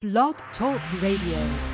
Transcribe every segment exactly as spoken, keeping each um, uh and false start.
Blog Talk Radio.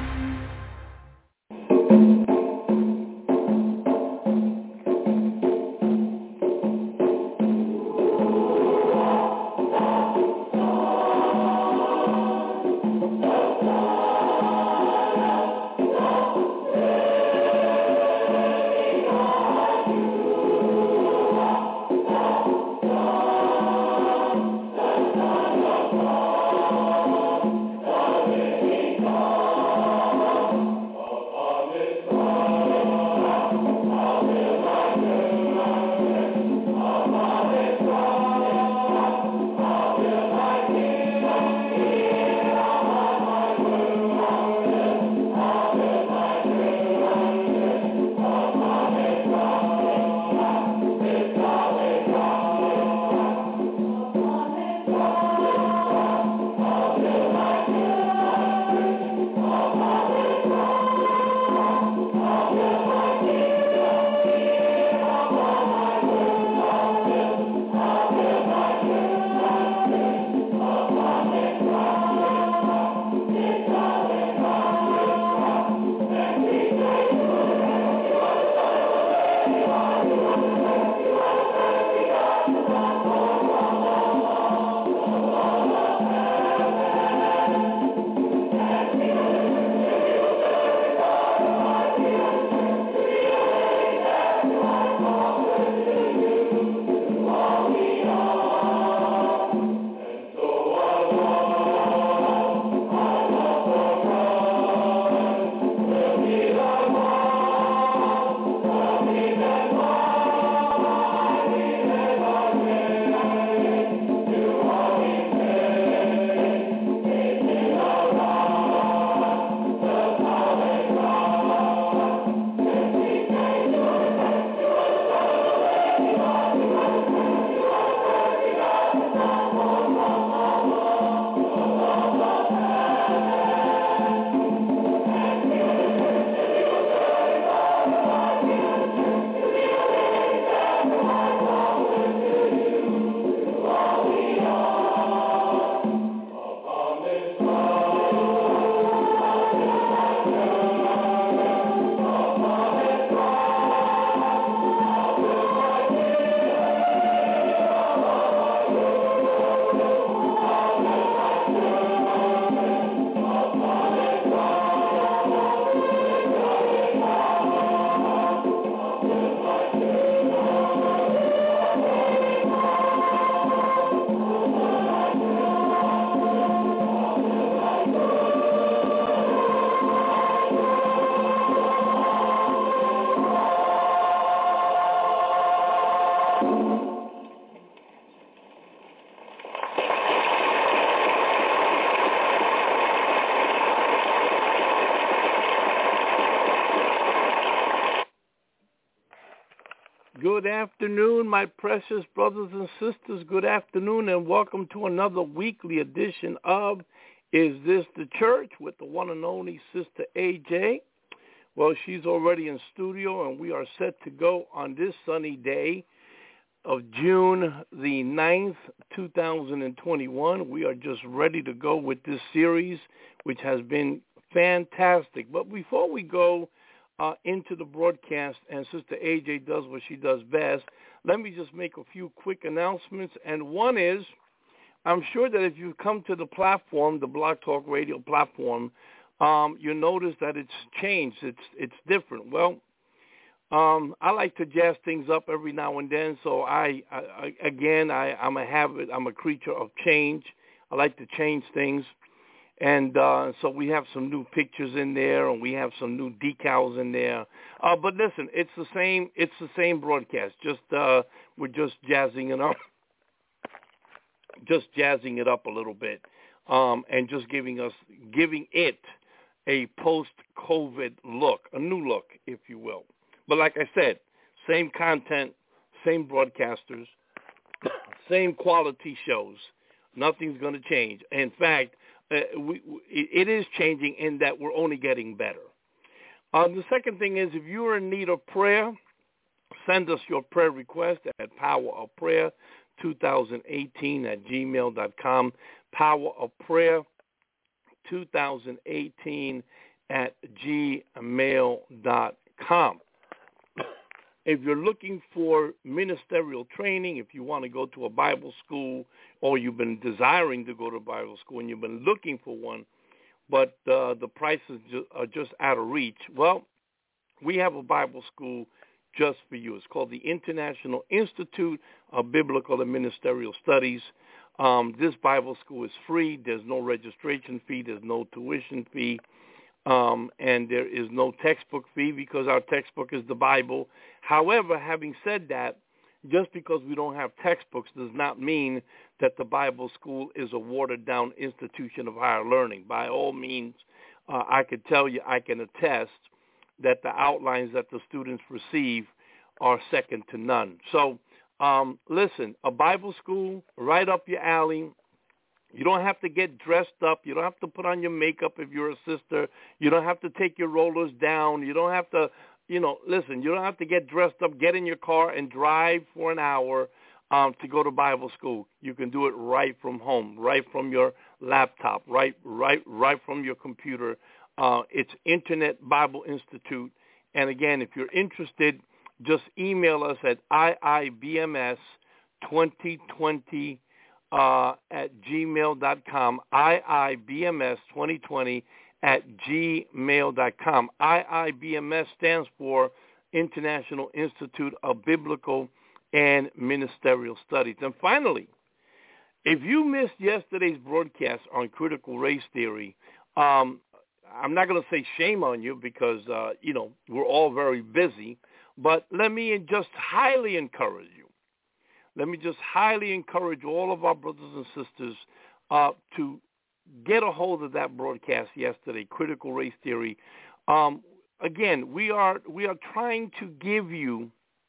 Good afternoon, my precious brothers and sisters. Good afternoon, and welcome to another weekly edition of Is This the Church with the one and only Sister A J. Well, she's already in studio, and we are set to go on this sunny day of June the ninth, two thousand twenty-one. We are just ready to go with this series, which has been fantastic. But before we go Uh, into the broadcast, and Sister A J does what she does best, let me just make a few quick announcements. And one is, I'm sure that if you come to the platform, the Blog Talk Radio platform, um, you notice that it's changed. It's it's different. Well, um, I like to jazz things up every now and then. So I, I, I again, I, I'm a habit. I'm a creature of change. I like to change things. And uh, so we have some new pictures in there, and we have some new decals in there. Uh, but listen, it's the same. It's the same broadcast. Just uh, we're just jazzing it up, just jazzing it up a little bit, um, and just giving us, giving it a post-COVID look, a new look, if you will. But like I said, same content, same broadcasters, same quality shows. Nothing's going to change. In fact, Uh, we, it is changing in that we're only getting better. Uh, the second thing is, if you're in need of prayer, send us your prayer request at Power of Prayer twenty eighteen at gmail dot com. Power of Prayer two thousand eighteen at gmail dot com. If you're looking for ministerial training, if you want to go to a Bible school, or you've been desiring to go to Bible school and you've been looking for one, but uh, the prices ju- are just out of reach, well, we have a Bible school just for you. It's called the International Institute of Biblical and Ministerial Studies. Um, this Bible school is free. There's no registration fee. There's no tuition fee. Um, and there is no textbook fee because our textbook is the Bible. However, having said that, just because we don't have textbooks does not mean that the Bible school is a watered-down institution of higher learning. By all means, uh, I can tell you, I can attest that the outlines that the students receive are second to none. So, um, listen, a Bible school right up your alley. You don't have to get dressed up. You don't have to put on your makeup if you're a sister. You don't have to take your rollers down. You don't have to, you know, listen, you don't have to get dressed up, get in your car, and drive for an hour um, to go to Bible school. You can do it right from home, right from your laptop, right right, right from your computer. Uh, it's Internet Bible Institute. And, again, if you're interested, just email us at I I B M S twenty twenty Uh, at gmail dot com, I I B M S twenty twenty at gmail dot com. I I B M S stands for International Institute of Biblical and Ministerial Studies. And finally, if you missed yesterday's broadcast on critical race theory, um, I'm not going to say shame on you because, uh, you know, we're all very busy, but let me just highly encourage you. Let me just highly encourage all of our brothers and sisters uh, to get a hold of that broadcast yesterday, Critical Race Theory. Um, again, we are we are trying to give you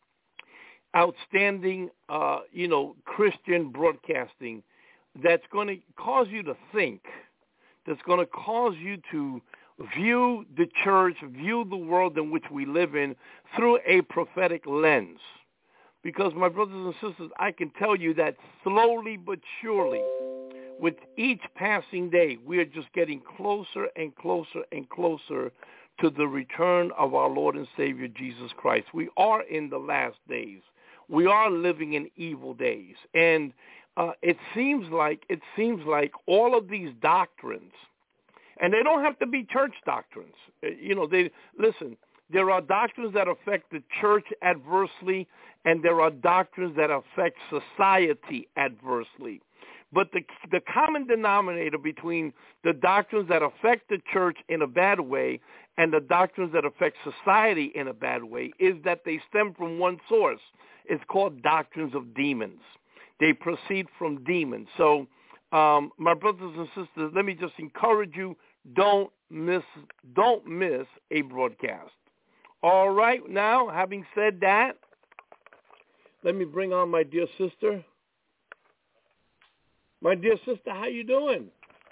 outstanding, uh, you know, Christian broadcasting that's going to cause you to think, that's going to cause you to view the church, view the world in which we live in through a prophetic lens. Because, my brothers and sisters, I can tell you that slowly but surely, with each passing day, we are just getting closer and closer and closer to the return of our Lord and Savior, Jesus Christ. We are in the last days. We are living in evil days. And uh, it seems like it seems like all of these doctrines, and they don't have to be church doctrines. You know, they listen, there are doctrines that affect the church adversely, and there are doctrines that affect society adversely. But the the common denominator between the doctrines that affect the church in a bad way and the doctrines that affect society in a bad way is that they stem from one source. It's called doctrines of demons. They proceed from demons. So, um, my brothers and sisters, let me just encourage you, don't miss, don't miss a broadcast. All right, now, having said that, let me bring on my dear sister. My dear sister, how you doing?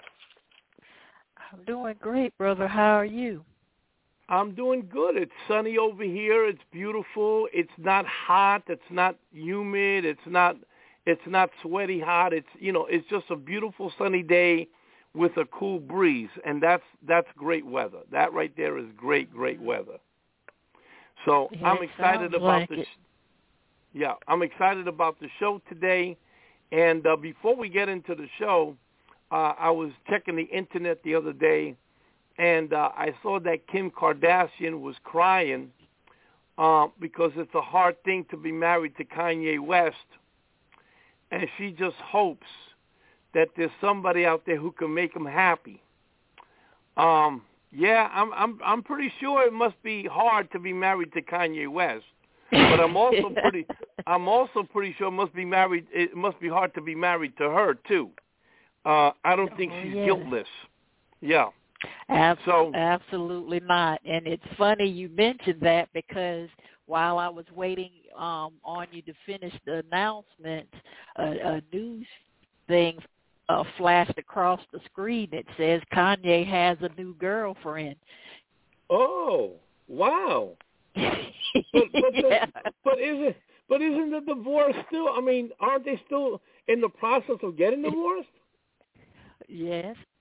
I'm doing great, brother. How are you? I'm doing good. It's sunny over here. It's beautiful. It's not hot. It's not humid. It's not it's not sweaty hot. It's, you know, it's just a beautiful sunny day with a cool breeze, and that's that's great weather. That right there is great, great weather. So Yeah, I'm excited about like the it. sh- yeah, I'm excited about the show today. And uh, before we get into the show, uh, I was checking the internet the other day, and uh, I saw that Kim Kardashian was crying uh, because it's a hard thing to be married to Kanye West, and she just hopes that there's somebody out there who can make him happy. Um, yeah, I'm I'm I'm pretty sure it must be hard to be married to Kanye West. But I'm also pretty I'm also pretty sure it must be married it must be hard to be married to her too. Uh I don't think Oh, she's yes. guiltless. Yeah. Ab- So absolutely not. And it's funny you mentioned that because while I was waiting um, on you to finish the announcement, a, a news thing uh, flashed across the screen that says Kanye has a new girlfriend. oh, wow. But but, yeah. the, but isn't but isn't the divorce still? I mean, aren't they still in the process of getting divorced? Yes.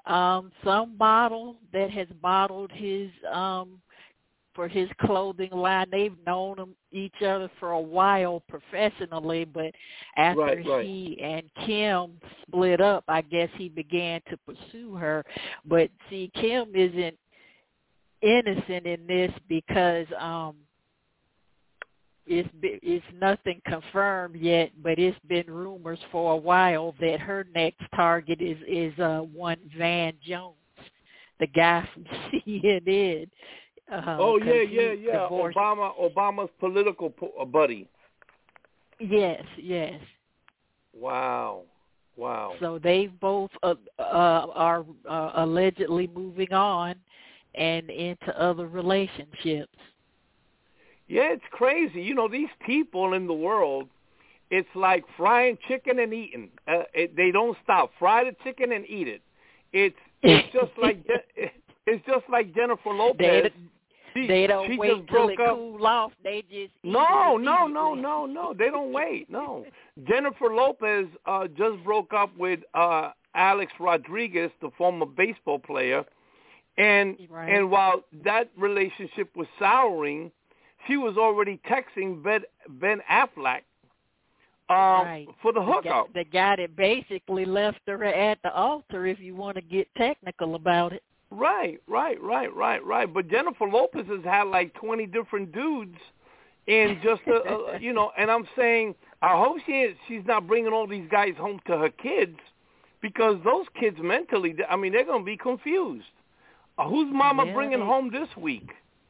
Um, some model that has modeled his um, for his clothing line. They've known them, each other for a while professionally, but after right, right. he and Kim split up, I guess he began to pursue her. But see, Kim isn't innocent in this because um, it's it's nothing confirmed yet, but it's been rumors for a while that her next target is is uh, one Van Jones, the guy from C N N. Uh, oh yeah, yeah, yeah. Divorced. Obama, Obama's political po- buddy. Yes, yes. Wow, wow. So they both uh, uh, are uh, allegedly moving on and into other relationships. Yeah, it's crazy. You know, these people in the world, it's like frying chicken and eating. Uh, it, they don't stop. Fry the chicken and eat it. It's it's just like it's just like Jennifer Lopez. They, she, they don't she wait just till broke it up. cool off. They just no, no, no, no, no. They don't wait. No, Jennifer Lopez uh, just broke up with uh, Alex Rodriguez, the former baseball player, and right. and while that relationship was souring, she was already texting Ben, Ben Affleck um, right. for the hookup. The guy, the guy that basically left her at the altar, if you want to get technical about it. Right, right, right, right, right. But Jennifer Lopez has had like twenty different dudes in just, a, a, you know, and I'm saying, I hope she is, she's not bringing all these guys home to her kids, because those kids mentally, I mean, they're going to be confused. Uh, who's mama yeah, bringing they... home this week?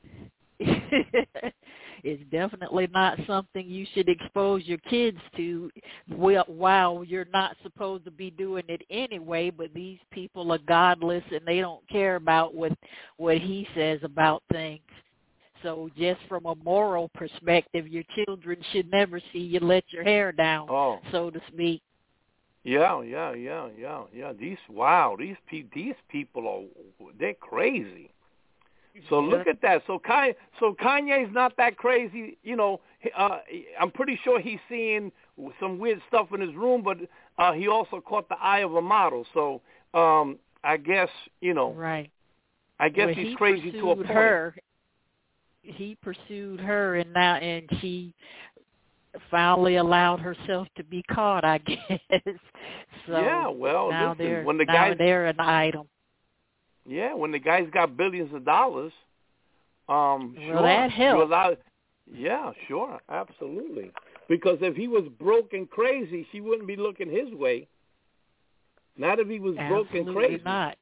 It's definitely not something you should expose your kids to while you're not supposed to be doing it anyway, but these people are godless and they don't care about what what he says about things. So just from a moral perspective, your children should never see you let your hair down, oh. so to speak. Yeah, yeah, yeah, yeah, yeah. These wow, these pe- these people are they're crazy. So look at that. So Kanye, so Kanye's not that crazy. You know, uh, I'm pretty sure he's seeing some weird stuff in his room, but uh, he also caught the eye of a model. So um, I guess, you know, right. I guess well, he's he crazy to a point. Her. He pursued her, and now and she finally allowed herself to be caught, I guess. So yeah, well, now listen, they're when the now guys, they're an item. Yeah, when the guy's got billions of dollars, um, well, sure, that helps. Allowed, yeah, sure, absolutely. Because if he was broke and crazy, she wouldn't be looking his way. Not if he was Absolutely broke and crazy. not.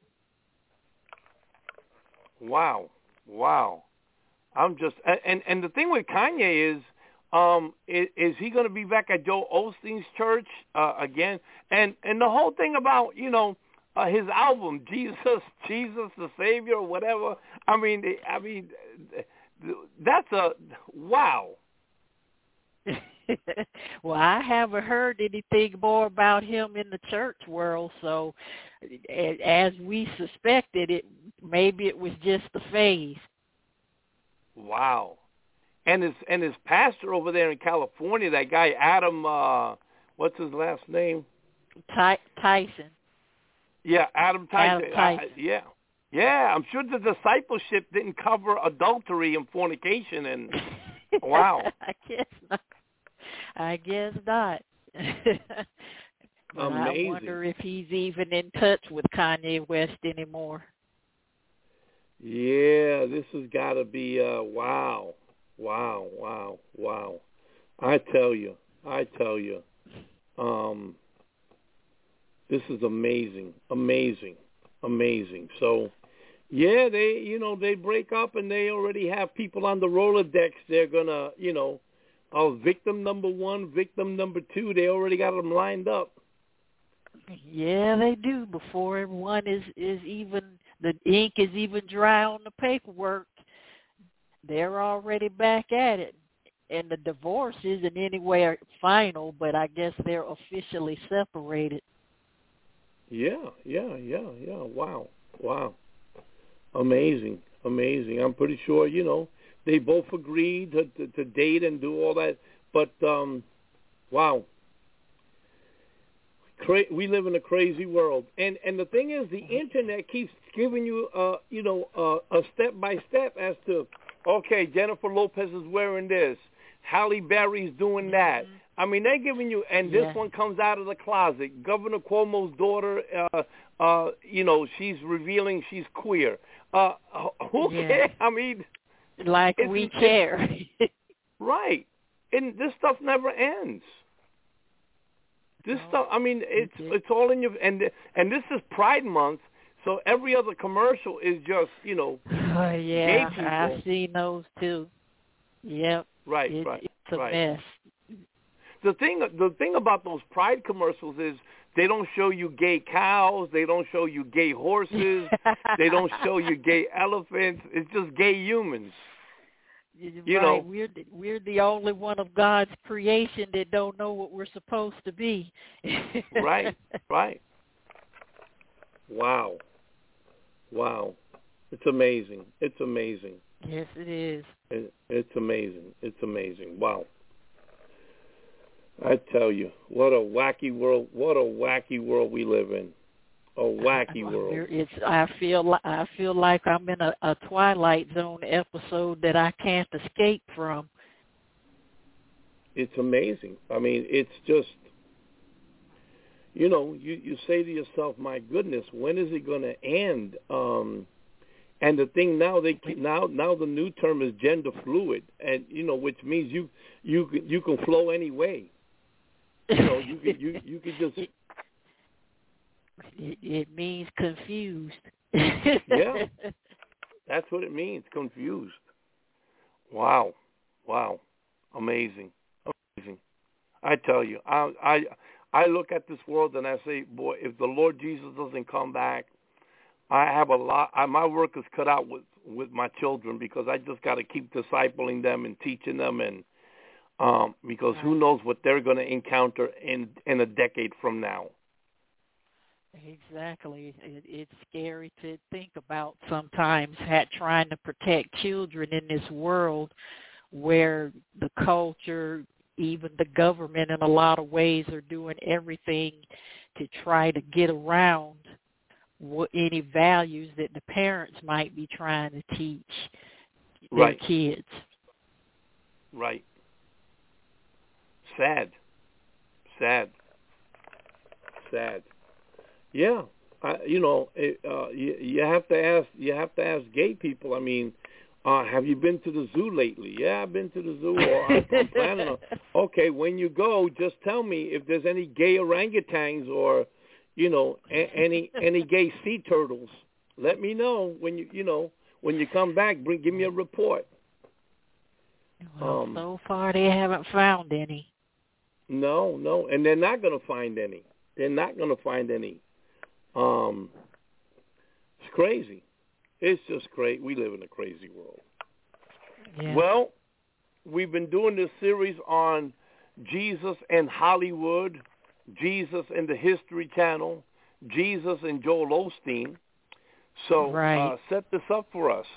Wow, wow. I'm just and and the thing with Kanye is, um, is, is he going to be back at Joel Osteen's church uh, again? And and the whole thing about you know. Uh, his album, Jesus, Jesus the Savior, or whatever. I mean, I mean, that's a wow. Well, I haven't heard anything more about him in the church world, so as we suspected, it maybe it was just a phase. Wow, and his and his pastor over there in California, that guy Adam, uh, what's his last name? Ty- Tyson. Yeah, Adam Tyson. Adam Tyson. I, yeah, yeah. I'm sure the discipleship didn't cover adultery and fornication. And wow. I guess not. I guess not. But amazing. I wonder if he's even in touch with Kanye West anymore. Yeah, this has got to be uh, wow, wow, wow, wow. I tell you, I tell you. Um, This is amazing, amazing, amazing. So, yeah, they, you know, they break up and they already have people on the Rolodex. They're going to, you know, uh, victim number one, victim number two. They already got them lined up. Yeah, they do. Before everyone is, is even, the ink is even dry on the paperwork, they're already back at it. And the divorce isn't anywhere final, but I guess they're officially separated. Yeah, yeah, yeah, yeah. Wow, wow. Amazing, amazing. I'm pretty sure, you know, they both agreed to, to, to date and do all that. But, um, wow. cra- we live in a crazy world, and and the thing is, the internet keeps giving you, uh, you know, uh, a step by step as to, okay, Jennifer Lopez is wearing this, Halle Berry's doing that. I mean, they're giving you, and this yeah. one comes out of the closet. Governor Cuomo's daughter, uh, uh, you know, she's revealing she's queer. Uh, who yeah. cares? I mean, like we care, right? And this stuff never ends. This no, stuff, I mean, it's it it's all in your, and and this is Pride Month, so every other commercial is just, you know, uh, yeah, gay people. I've seen those too. Yep, right, it, right, it's a right. mess. The thing, the thing about those Pride commercials is they don't show you gay cows, they don't show you gay horses, they don't show you gay elephants. It's just gay humans. You right, know, we're the, we're the only one of God's creation that don't know what we're supposed to be. right, right. Wow, wow, it's amazing. It's amazing. Yes, it is. It, it's amazing. It's amazing. Wow. I tell you, what a wacky world! What a wacky world we live in. A wacky world. It's. I feel. Like, I feel like I'm in a, a Twilight Zone episode that I can't escape from. It's amazing. I mean, it's just, you know, you, you say to yourself, "My goodness, when is it going to end?" Um, and the thing now, they now now the new term is gender fluid, and you know, which means you you you can flow any way. You know, you could you you could just. It, it means confused. Yeah, that's what it means. Confused. Wow, wow, amazing, amazing. I tell you, I I I look at this world and I say, boy, if the Lord Jesus doesn't come back, I have a lot. I, my work is cut out with with my children because I just got to keep discipling them and teaching them and. Um, because who knows what they're going to encounter in in a decade from now. Exactly. It, it's scary to think about sometimes had, trying to protect children in this world where the culture, even the government in a lot of ways are doing everything to try to get around what, any values that the parents might be trying to teach their right. kids. Right. Sad, sad, sad. Yeah, I, you know, it, uh, you, you have to ask. You have to ask gay people. I mean, uh, have you been to the zoo lately? Yeah, I've been to the zoo. Or I'm, I'm planning on. Okay, when you go, just tell me if there's any gay orangutans or, you know, a, any any gay sea turtles. Let me know when you you know when you come back. Bring give me a report. Well, um, so far they haven't found any. No, no, and they're not going to find any. They're not going to find any. Um, it's crazy. It's just crazy. We live in a crazy world. Yeah. Well, we've been doing this series on Jesus and Hollywood, Jesus and the History Channel, Jesus and Joel Osteen. So right. uh, set this up for us.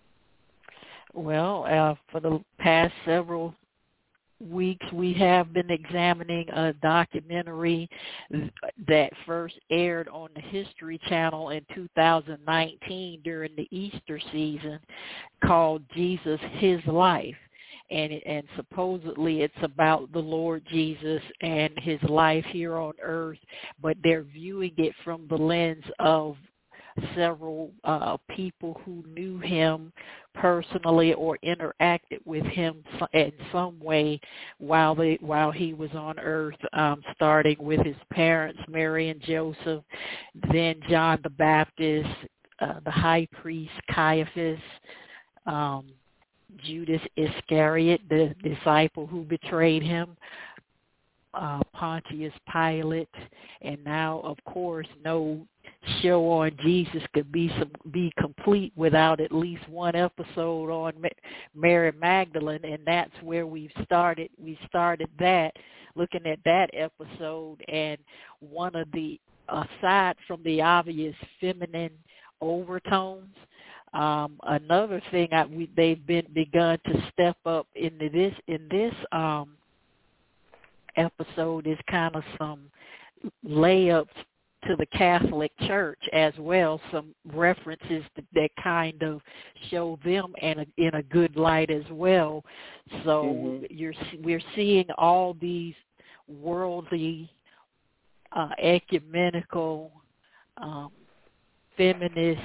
Well, uh, for the past several weeks, we have been examining a documentary that first aired on the History Channel in two thousand nineteen during the Easter season called Jesus, His Life. And, and supposedly it's about the Lord Jesus and his life here on earth, but they're viewing it from the lens of several uh, people who knew him personally or interacted with him in some way while they while he was on earth, um, starting with his parents, Mary and Joseph, then John the Baptist, uh, the high priest Caiaphas, um, Judas Iscariot, the disciple who betrayed him, uh, Pontius Pilate, and now, of course, no show on Jesus could be some, be complete without at least one episode on Mary Magdalene, and that's where we've started. We started that, looking at that episode, and one of the, aside from the obvious feminine overtones, um, another thing I, we, they've been begun to step up into this in this um, episode is kind of some layups to the Catholic Church as well, some references that, that kind of show them in a, in a good light as well. So mm-hmm. you're we're seeing all these worldly, uh, ecumenical, um, feminist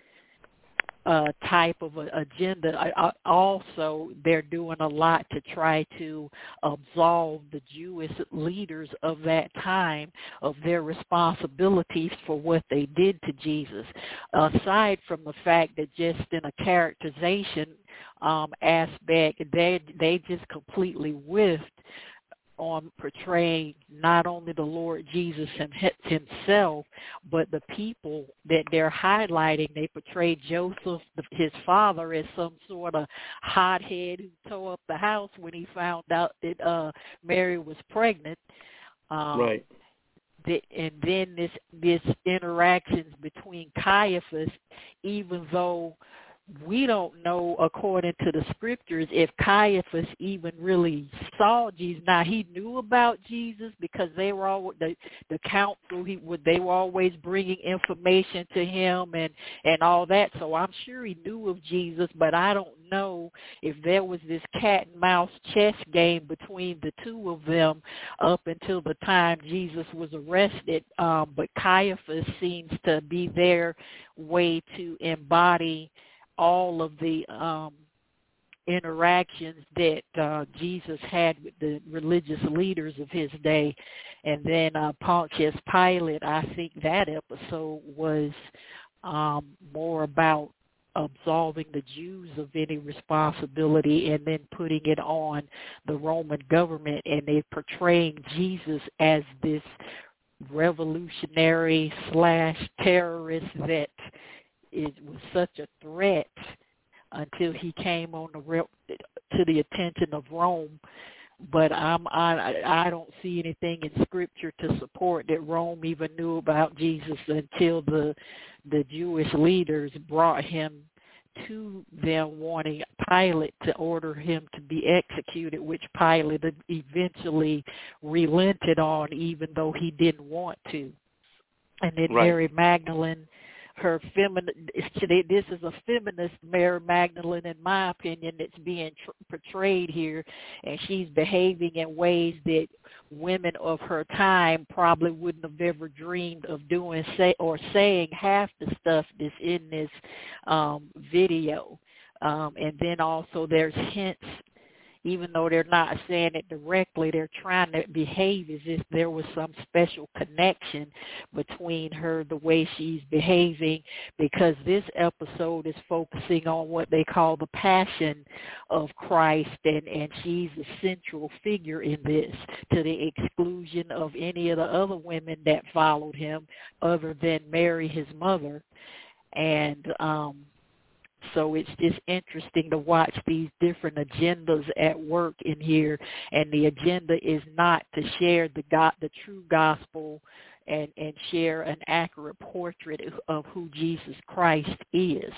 uh, type of a agenda. I, I also, they're doing a lot to try to absolve the Jewish leaders of that time of their responsibilities for what they did to Jesus. Aside from the fact that just in a characterization um, aspect, they they just completely whiffed on portraying not only the Lord Jesus himself, but the people that they're highlighting. They portrayed Joseph, his father, as some sort of hothead who tore up the house when he found out that uh, Mary was pregnant. Um, right. That, and then this this interactions between Caiaphas, even though we don't know, according to the scriptures, if Caiaphas even really saw Jesus. Now, he knew about Jesus because they were all the the council. He would they were always bringing information to him and and all that. So I'm sure he knew of Jesus, but I don't know if there was this cat and mouse chess game between the two of them up until the time Jesus was arrested. Um, but Caiaphas seems to be their way to embody all of the um, interactions that uh, Jesus had with the religious leaders of his day. And then uh, Pontius Pilate, I think that episode was um, more about absolving the Jews of any responsibility and then putting it on the Roman government, and they portraying Jesus as this revolutionary slash terrorist that it was such a threat until he came on the re- to the attention of Rome. But I'm, I I don't see anything in Scripture to support that Rome even knew about Jesus until the the Jewish leaders brought him to them, wanting Pilate to order him to be executed, which Pilate eventually relented on, even though he didn't want to. And then right. Mary Magdalene, her feminine, this is a feminist Mary Magdalene, in my opinion, that's being tr- portrayed here, and she's behaving in ways that women of her time probably wouldn't have ever dreamed of doing, say, or saying half the stuff that's in this um, video. Um, and then also there's hints, even though they're not saying it directly, they're trying to behave as if there was some special connection between her, the way she's behaving, because this episode is focusing on what they call the passion of Christ, and, and she's the central figure in this, to the exclusion of any of the other women that followed him other than Mary, his mother. And um So it's just interesting to watch these different agendas at work in here, and the agenda is not to share the God, the true gospel, and, and share an accurate portrait of who Jesus Christ is.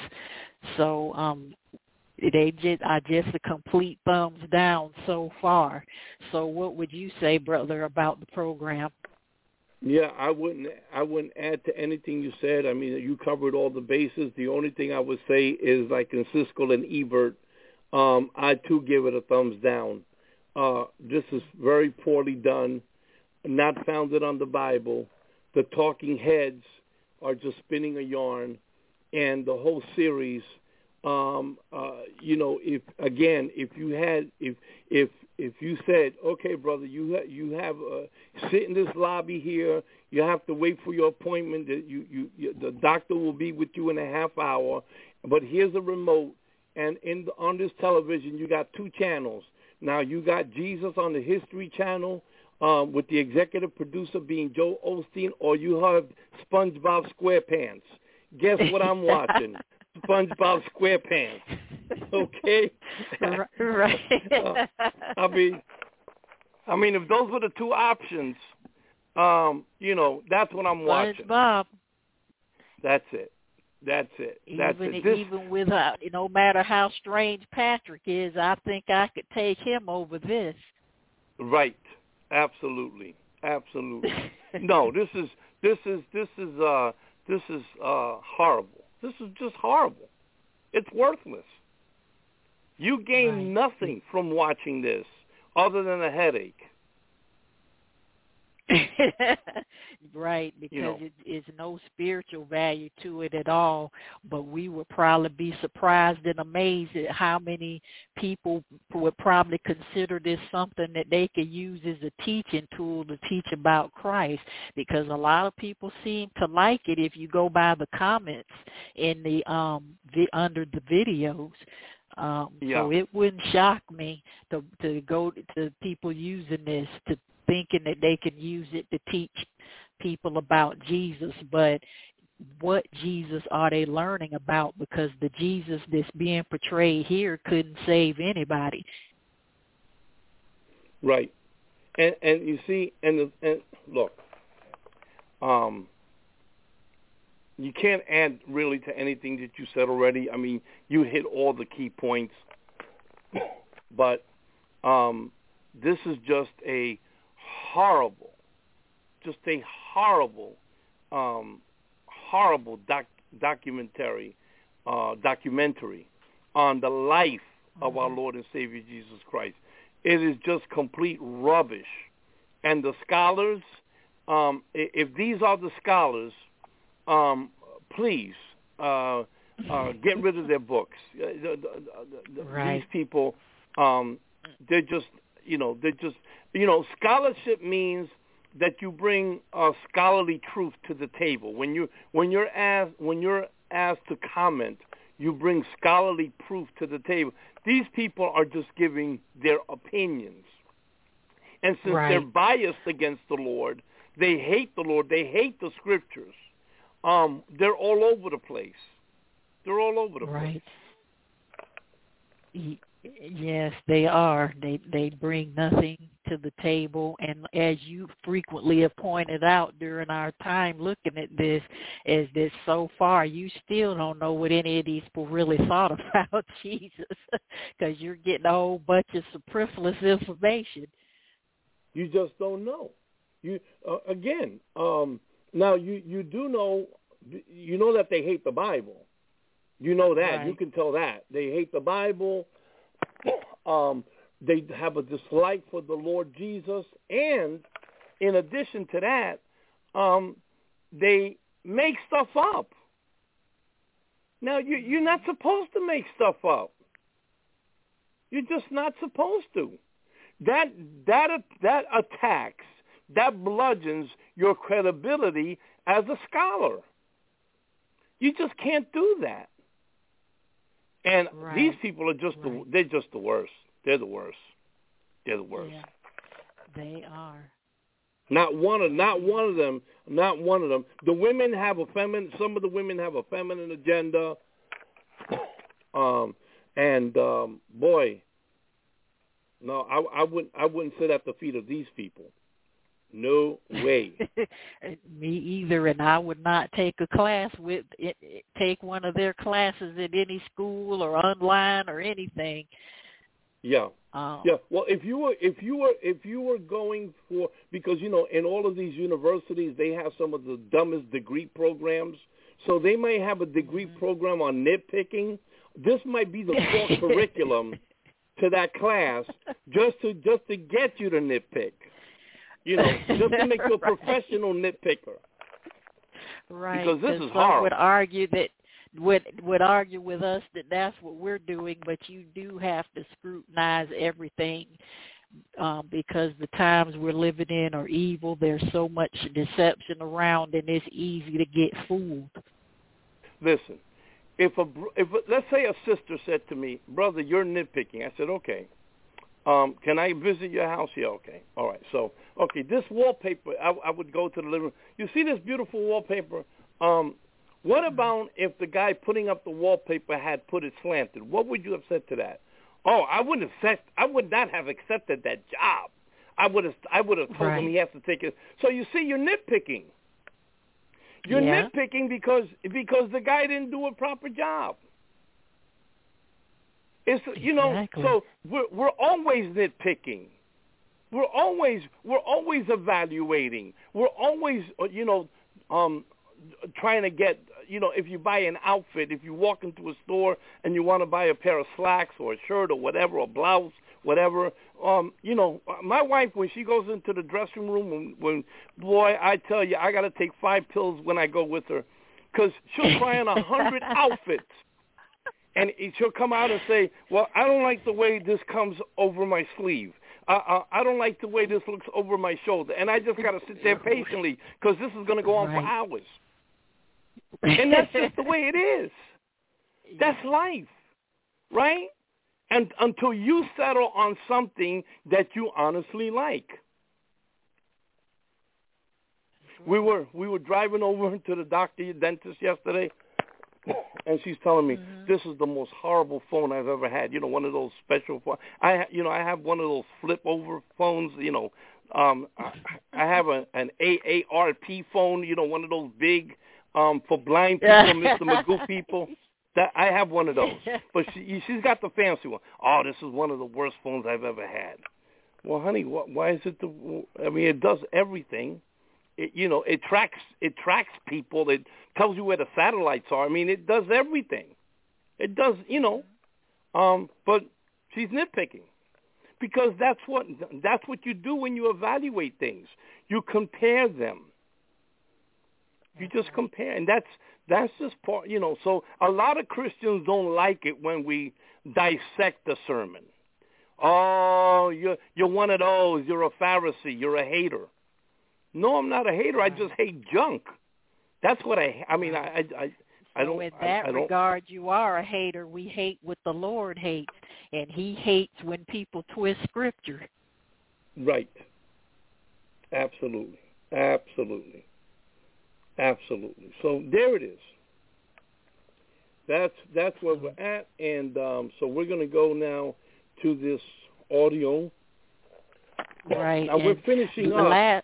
So um, they just, I just a complete thumbs down so far. So what would you say, brother, about the program? Yeah, I wouldn't. I wouldn't add to anything you said. I mean, you covered all the bases. The only thing I would say is, like in Siskel and Ebert, um, I too give it a thumbs down. Uh, this is very poorly done, not founded on the Bible. The talking heads are just spinning a yarn, and the whole series. Um, uh, you know, if again, if you had, if if if you said, okay, brother, you ha- you have uh, sit in this lobby here. You have to wait for your appointment. That you, you, you the doctor will be with you in a half hour. But here's a remote, and in the, on this television, you got two channels. Now you got Jesus on the History Channel um, with the executive producer being Joe Osteen, or you have SpongeBob SquarePants. Guess what I'm watching? SpongeBob SquarePants. Okay, right. uh, I mean, I mean, if those were the two options, um, you know, that's what I'm watching. SpongeBob. That's it. That's it. That's even, it. This, even with, uh, no matter how strange Patrick is, I think I could take him over this. Right. Absolutely. Absolutely. No, this is this is this is uh this is uh horrible. This is just horrible. It's worthless. You gain Right. nothing from watching this other than a headache. Right, because You know. it is no spiritual value to it at all. But we would probably be surprised and amazed at how many people would probably consider this something that they could use as a teaching tool to teach about Christ. Because a lot of people seem to like it if you go by the comments in the um vi- under the videos. Um, Yeah. So it wouldn't shock me to to go to people using this to thinking that they can use it to teach people about Jesus, but what Jesus are they learning about? Because the Jesus that's being portrayed here couldn't save anybody. Right. And and you see, and the, and look, um, you can't add really to anything that you said already. I mean, you hit all the key points, but um, this is just a horrible, just a horrible, um, horrible doc- documentary, uh, documentary on the life of our Lord and Savior Jesus Christ. It is just complete rubbish. And the scholars, um, if these are the scholars, um, please uh, uh, get rid of their books. Uh, the, the, the, Right. These people, um, they're just, you know, they're just, you know, scholarship means that you bring uh, scholarly truth to the table. When you when you're asked when you're asked to comment, you bring scholarly proof to the table. These people are just giving their opinions, and since Right. they're biased against the Lord, they hate the Lord. They hate the Scriptures. Um, they're all over the place. They're all over the Right. place. Yes, they are. They they bring nothing to the table, and as you frequently have pointed out during our time looking at this, is that so far you still don't know what any of these people really thought about Jesus, because you're getting a whole bunch of superfluous information. You just don't know. You uh, again. Um, now you you do know. You know that they hate the Bible. You know that. Right. You can tell that they hate the Bible. Um, they have a dislike for the Lord Jesus, and in addition to that, um, they make stuff up. Now, you, you're not supposed to make stuff up. You're just not supposed to. That that that attacks, that bludgeons your credibility as a scholar. You just can't do that. And Right. these people are just Right. the, they're just the worst. They're the worst. They're the worst. Yeah, they are. Not one of not one of them. Not one of them. The women have a feminine. Some of the women have a feminine agenda. Um, and um, boy, no, I, I wouldn't. I wouldn't sit at the feet of these people. No way. Me either, and I would not take a class with it, take one of their classes at any school or online or anything. Yeah. Um, Yeah. Well, if you were if you were if you were going for, because you know in all of these universities they have some of the dumbest degree programs, so they may have a degree mm-hmm. program on nitpicking. This might be the core curriculum to that class, just to just to get you to nitpick. You know, just to make you a right. professional nitpicker. Right. Because this is some horrible. would argue that would would argue with us that that's what we're doing, but you do have to scrutinize everything um, because the times we're living in are evil. There's so much deception around, and it's easy to get fooled. Listen, if a if a, let's say a sister said to me, "Brother, you're nitpicking," I said, "Okay." Um, can I visit your house? Yeah, okay. All right. So, okay, this wallpaper, I, I would go to the living room. You see this beautiful wallpaper? Um, what about if the guy putting up the wallpaper had put it slanted? What would you have said to that? Oh, I wouldn't have said, I would not have accepted that job. I would have, I would have told right. him he has to take it. So you see, you're nitpicking. You're yeah. nitpicking because because the guy didn't do a proper job. It's you know, exactly. so we're we're always nitpicking. we're always we're always evaluating. We're always, you know, um, trying to get, you know, if you buy an outfit, if you walk into a store and you want to buy a pair of slacks or a shirt or whatever, a blouse, whatever, um, you know, my wife, when she goes into the dressing room, when, when boy, I tell you, I got to take five pills when I go with her, because she'll try on a hundred outfits. And she'll come out and say, well, I don't like the way this comes over my sleeve. Uh, uh, I don't like the way this looks over my shoulder. And I just got to sit there patiently because this is going to go on right. for hours. And that's just the way it is. That's life, right? And until you settle on something that you honestly like. We were we were driving over to the doctor, dentist yesterday, and she's telling me, mm-hmm. this is the most horrible phone I've ever had. You know, one of those special phones. I, you know, I have one of those flip-over phones. You know, um, I, I have a, an A A R P phone. You know, one of those big um, for blind people, Mister Magoo people. That I have one of those, but she, she's got the fancy one. Oh, this is one of the worst phones I've ever had. Well, honey, wh- why is it the? I mean, it does everything. It, you know, it tracks it tracks people. It tells you where the satellites are. I mean, it does everything. It does, you know. Um, but she's nitpicking because that's what that's what you do when you evaluate things. You compare them. You just compare, and that's that's just part. You know, so a lot of Christians don't like it when we dissect the sermon. Oh, you're you're one of those. You're a Pharisee. You're a hater. No, I'm not a hater. I just hate junk. That's what I. I mean, I, I, I don't. So in that I, I don't, regard, you are a hater. We hate what the Lord hates, and He hates when people twist Scripture. Right. Absolutely. Absolutely. Absolutely. So there it is. That's that's where we're at, and um, so we're going to go now to this audio. Right. Now we're finishing up. Last,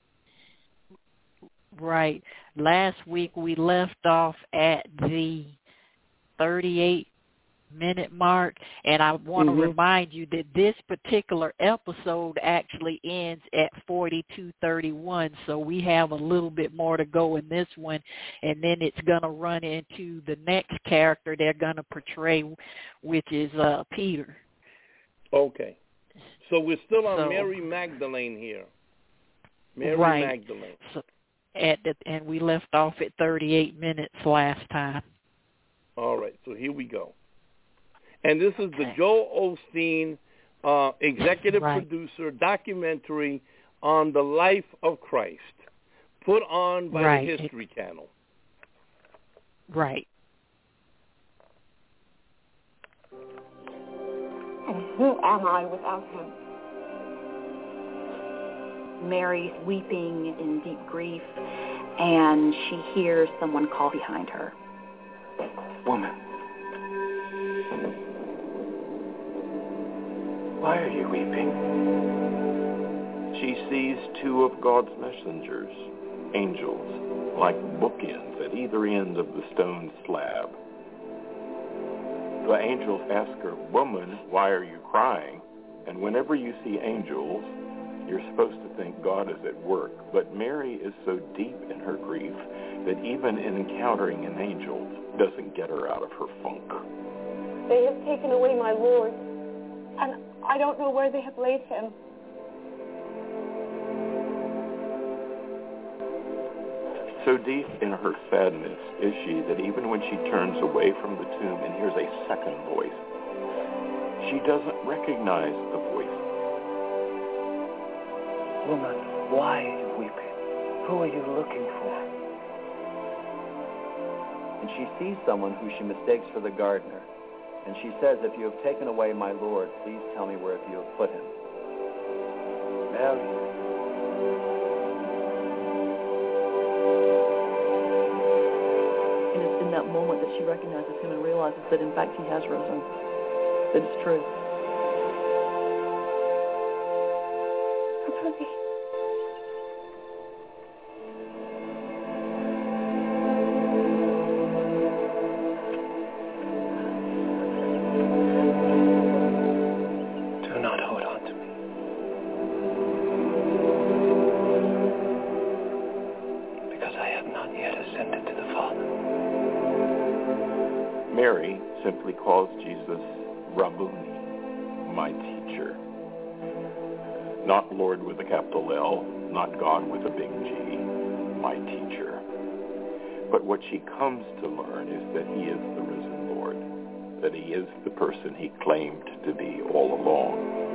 right. Last week we left off at the thirty-eight minute mark, and I want mm-hmm. to remind you that this particular episode actually ends at forty-two thirty-one, so we have a little bit more to go in this one, and then it's going to run into the next character they're going to portray, which is uh, Peter. Okay. So we're still on so, Mary Magdalene here. Mary right. Magdalene. So, at the, and we left off at thirty-eight minutes last time. All right, so here we go. And this is the Joel Osteen uh, executive right. producer documentary on the life of Christ, put on by right. the History Channel. Right. And who am I without him? Mary's weeping in deep grief, and she hears someone call behind her. Woman. Why are you weeping? She sees two of God's messengers, angels, like bookends at either end of the stone slab. The angels ask her, "Woman, why are you crying?" And whenever you see angels, you're supposed to think God is at work. But Mary is so deep in her grief that even in encountering an angel doesn't get her out of her funk. They have taken away my Lord, and I don't know where they have laid him. So deep in her sadness is she that even when she turns away from the tomb and hears a second voice, she doesn't recognize the voice. Woman, why are you weeping? Who are you looking for? And she sees someone who she mistakes for the gardener. And she says, "If you have taken away my Lord, please tell me where you have put him." Mary. And it's in that moment that she recognizes him and realizes that, in fact, he has risen. That it's true. Papa. simply calls Jesus Rabboni, my teacher. Not Lord with a capital L, not God with a big G, my teacher. But what she comes to learn is that he is the risen Lord, that he is the person he claimed to be all along.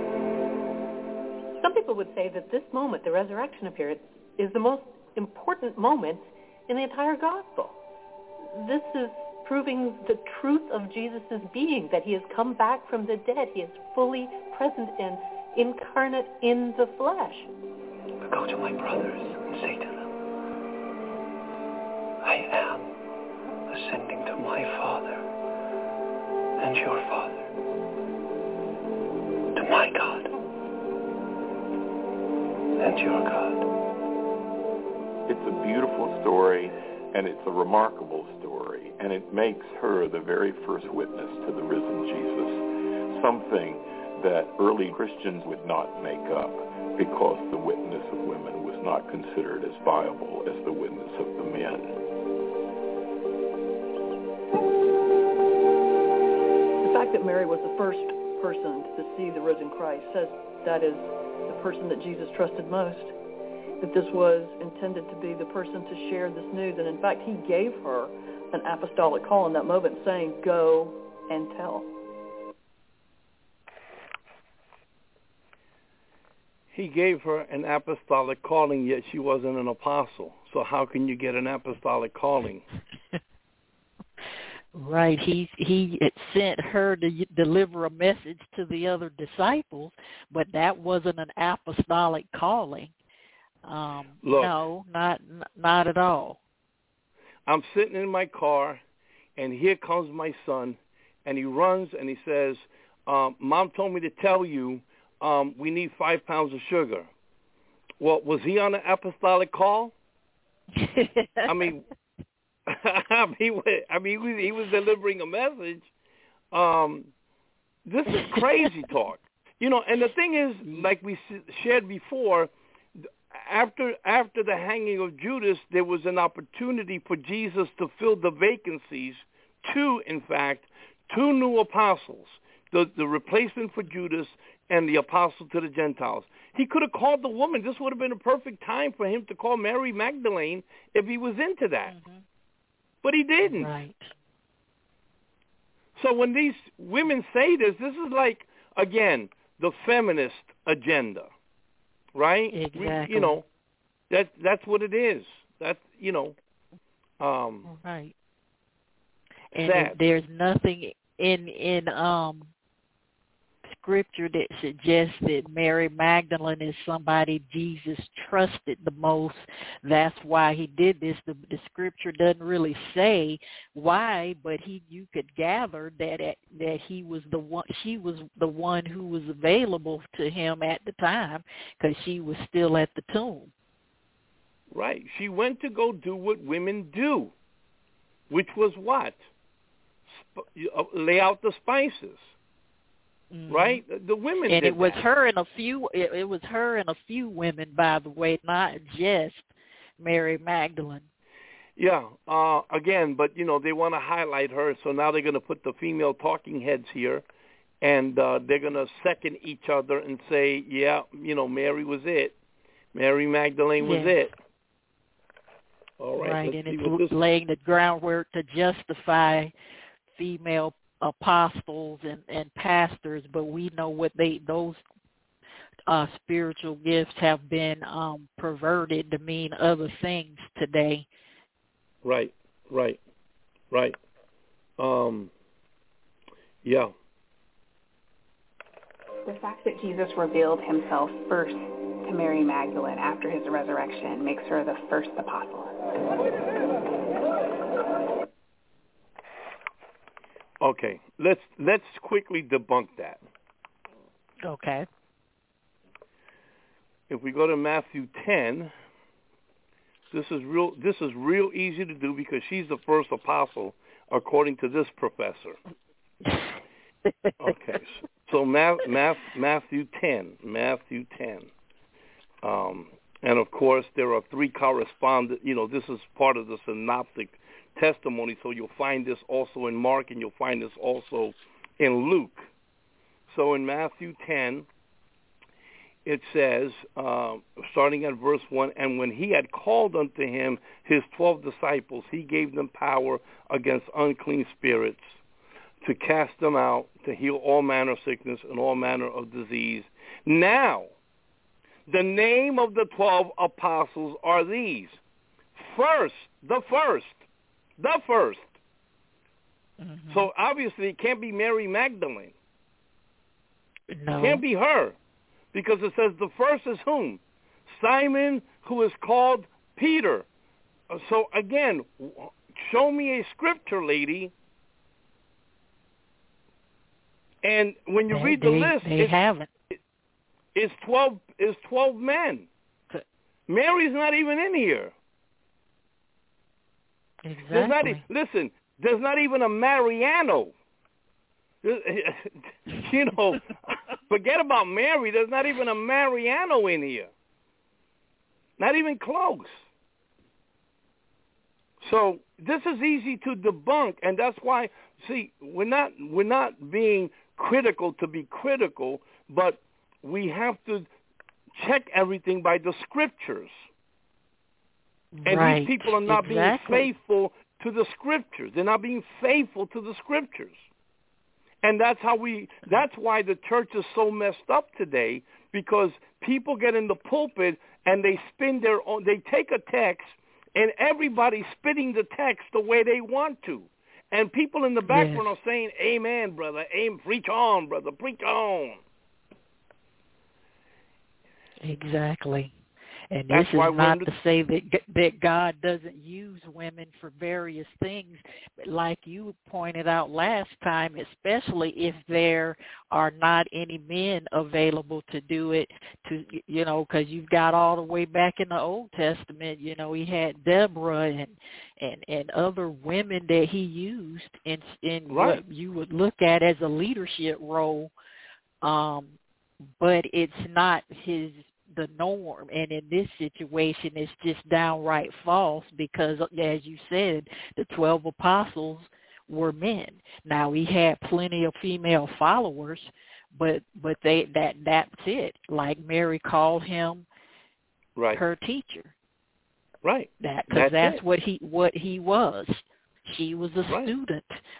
Some people would say that this moment, the resurrection appearance, is the most important moment in the entire gospel. This is proving the truth of Jesus' being, that he has come back from the dead. He is fully present and incarnate in the flesh. Go to my brothers and say to them, I am ascending to my Father and your Father, to my God and your God. It's a beautiful story, and it's a remarkable story, and it makes her the very first witness to the risen Jesus, something that early Christians would not make up because the witness of women was not considered as viable as the witness of the men. The fact that Mary was the first person to see the risen Christ says that is the person that Jesus trusted most, that this was intended to be the person to share this news. And in fact, he gave her an apostolic call in that moment, saying, go and tell. He gave her an apostolic calling, yet she wasn't an apostle. So how can you get an apostolic calling? Right. He he had sent her to deliver a message to the other disciples, but that wasn't an apostolic calling. Um, Look, no, not not at all. I'm sitting in my car, and here comes my son, and he runs and he says, um, Mom told me to tell you um, we need five pounds of sugar. Well, was he on an apostolic call? I mean, I mean, I mean, he was, he was delivering a message. Um, this is crazy talk, you know. And the thing is, like we shared before, after after the hanging of Judas, there was an opportunity for Jesus to fill the vacancies. Two, in fact, two new apostles, the the replacement for Judas and the apostle to the Gentiles. He could have called the woman. This would have been a perfect time for him to call Mary Magdalene if he was into that. Mm-hmm. But he didn't. Right. So when these women say this, this is like, again, the feminist agenda, right? Exactly. We, you know, that that's what it is. That's, you know, um, right. And sad. There's nothing in in um scripture that suggests that Mary Magdalene is somebody Jesus trusted the most. That's why he did this. The, the scripture doesn't really say why, but he you could gather that at, that he was the one. She was the one who was available to him at the time because she was still at the tomb. Right. She went to go do what women do, which was what? Sp- lay out the spices. Mm-hmm. Right, the women, and did it was that. her and a few. It, it was her and a few women, by the way, not just Mary Magdalene. Yeah, uh, again, but you know they want to highlight her, so now they're going to put the female talking heads here, and uh, they're going to second each other and say, yeah, you know, Mary was it, Mary Magdalene was yeah. it. All right, right, let's and see it's what this... laying the groundwork to justify female apostles and, and pastors, but we know what they those uh, spiritual gifts have been um, perverted to mean other things today. Right, right, right. Um, yeah. The fact that Jesus revealed himself first to Mary Magdalene after his resurrection makes her the first apostle. Okay, let's let's quickly debunk that. Okay. If we go to Matthew ten, this is real. This is real easy to do because she's the first apostle, according to this professor. Okay, so Math, Math, Matthew ten, Matthew ten, um, and of course there are three correspondent. You know, this is part of the synoptic testimony. So you'll find this also in Mark, and you'll find this also in Luke. So in Matthew ten, it says, uh, starting at verse one, and when he had called unto him his twelve disciples, he gave them power against unclean spirits, to cast them out, to heal all manner of sickness and all manner of disease. Now, the name of the twelve apostles are these. First, the first, the first. Mm-hmm. So obviously it can't be Mary Magdalene. No. It can't be her. Because it says the first is whom? Simon, who is called Peter. So again, show me a scripture, lady. And when you they, read the they, list, they it's, haven't. It's twelve. It's twelve men. Mary's not even in here. Exactly. There's not. Listen, there's not even a Mariano. You know, forget about Mary. There's not even a Mariano in here. Not even close. So this is easy to debunk, and that's why. See, we're not we're not being critical to be critical, but we have to check everything by the scriptures. And right. these people are not exactly. being faithful to the scriptures. They're not being faithful to the scriptures. And that's how we, that's why the church is so messed up today, because people get in the pulpit and they spin their own, they take a text and everybody's spitting the text the way they want to. And people in the background yes. are saying, amen, brother, amen, preach on, brother, preach on. Exactly. And That's this is not the... to say that that God doesn't use women for various things, but like you pointed out last time, especially if there are not any men available to do it, to you know, because you've got all the way back in the Old Testament, you know, he had Deborah and and, and other women that he used in in right. what you would look at as a leadership role, um, but it's not his. The norm, and in this situation it's just downright false, because as you said, the twelve apostles were men. Now he had plenty of female followers, but but they that that's it. Like Mary called him right. her teacher, right? That because that's, that's what he what he was. He was a right. student.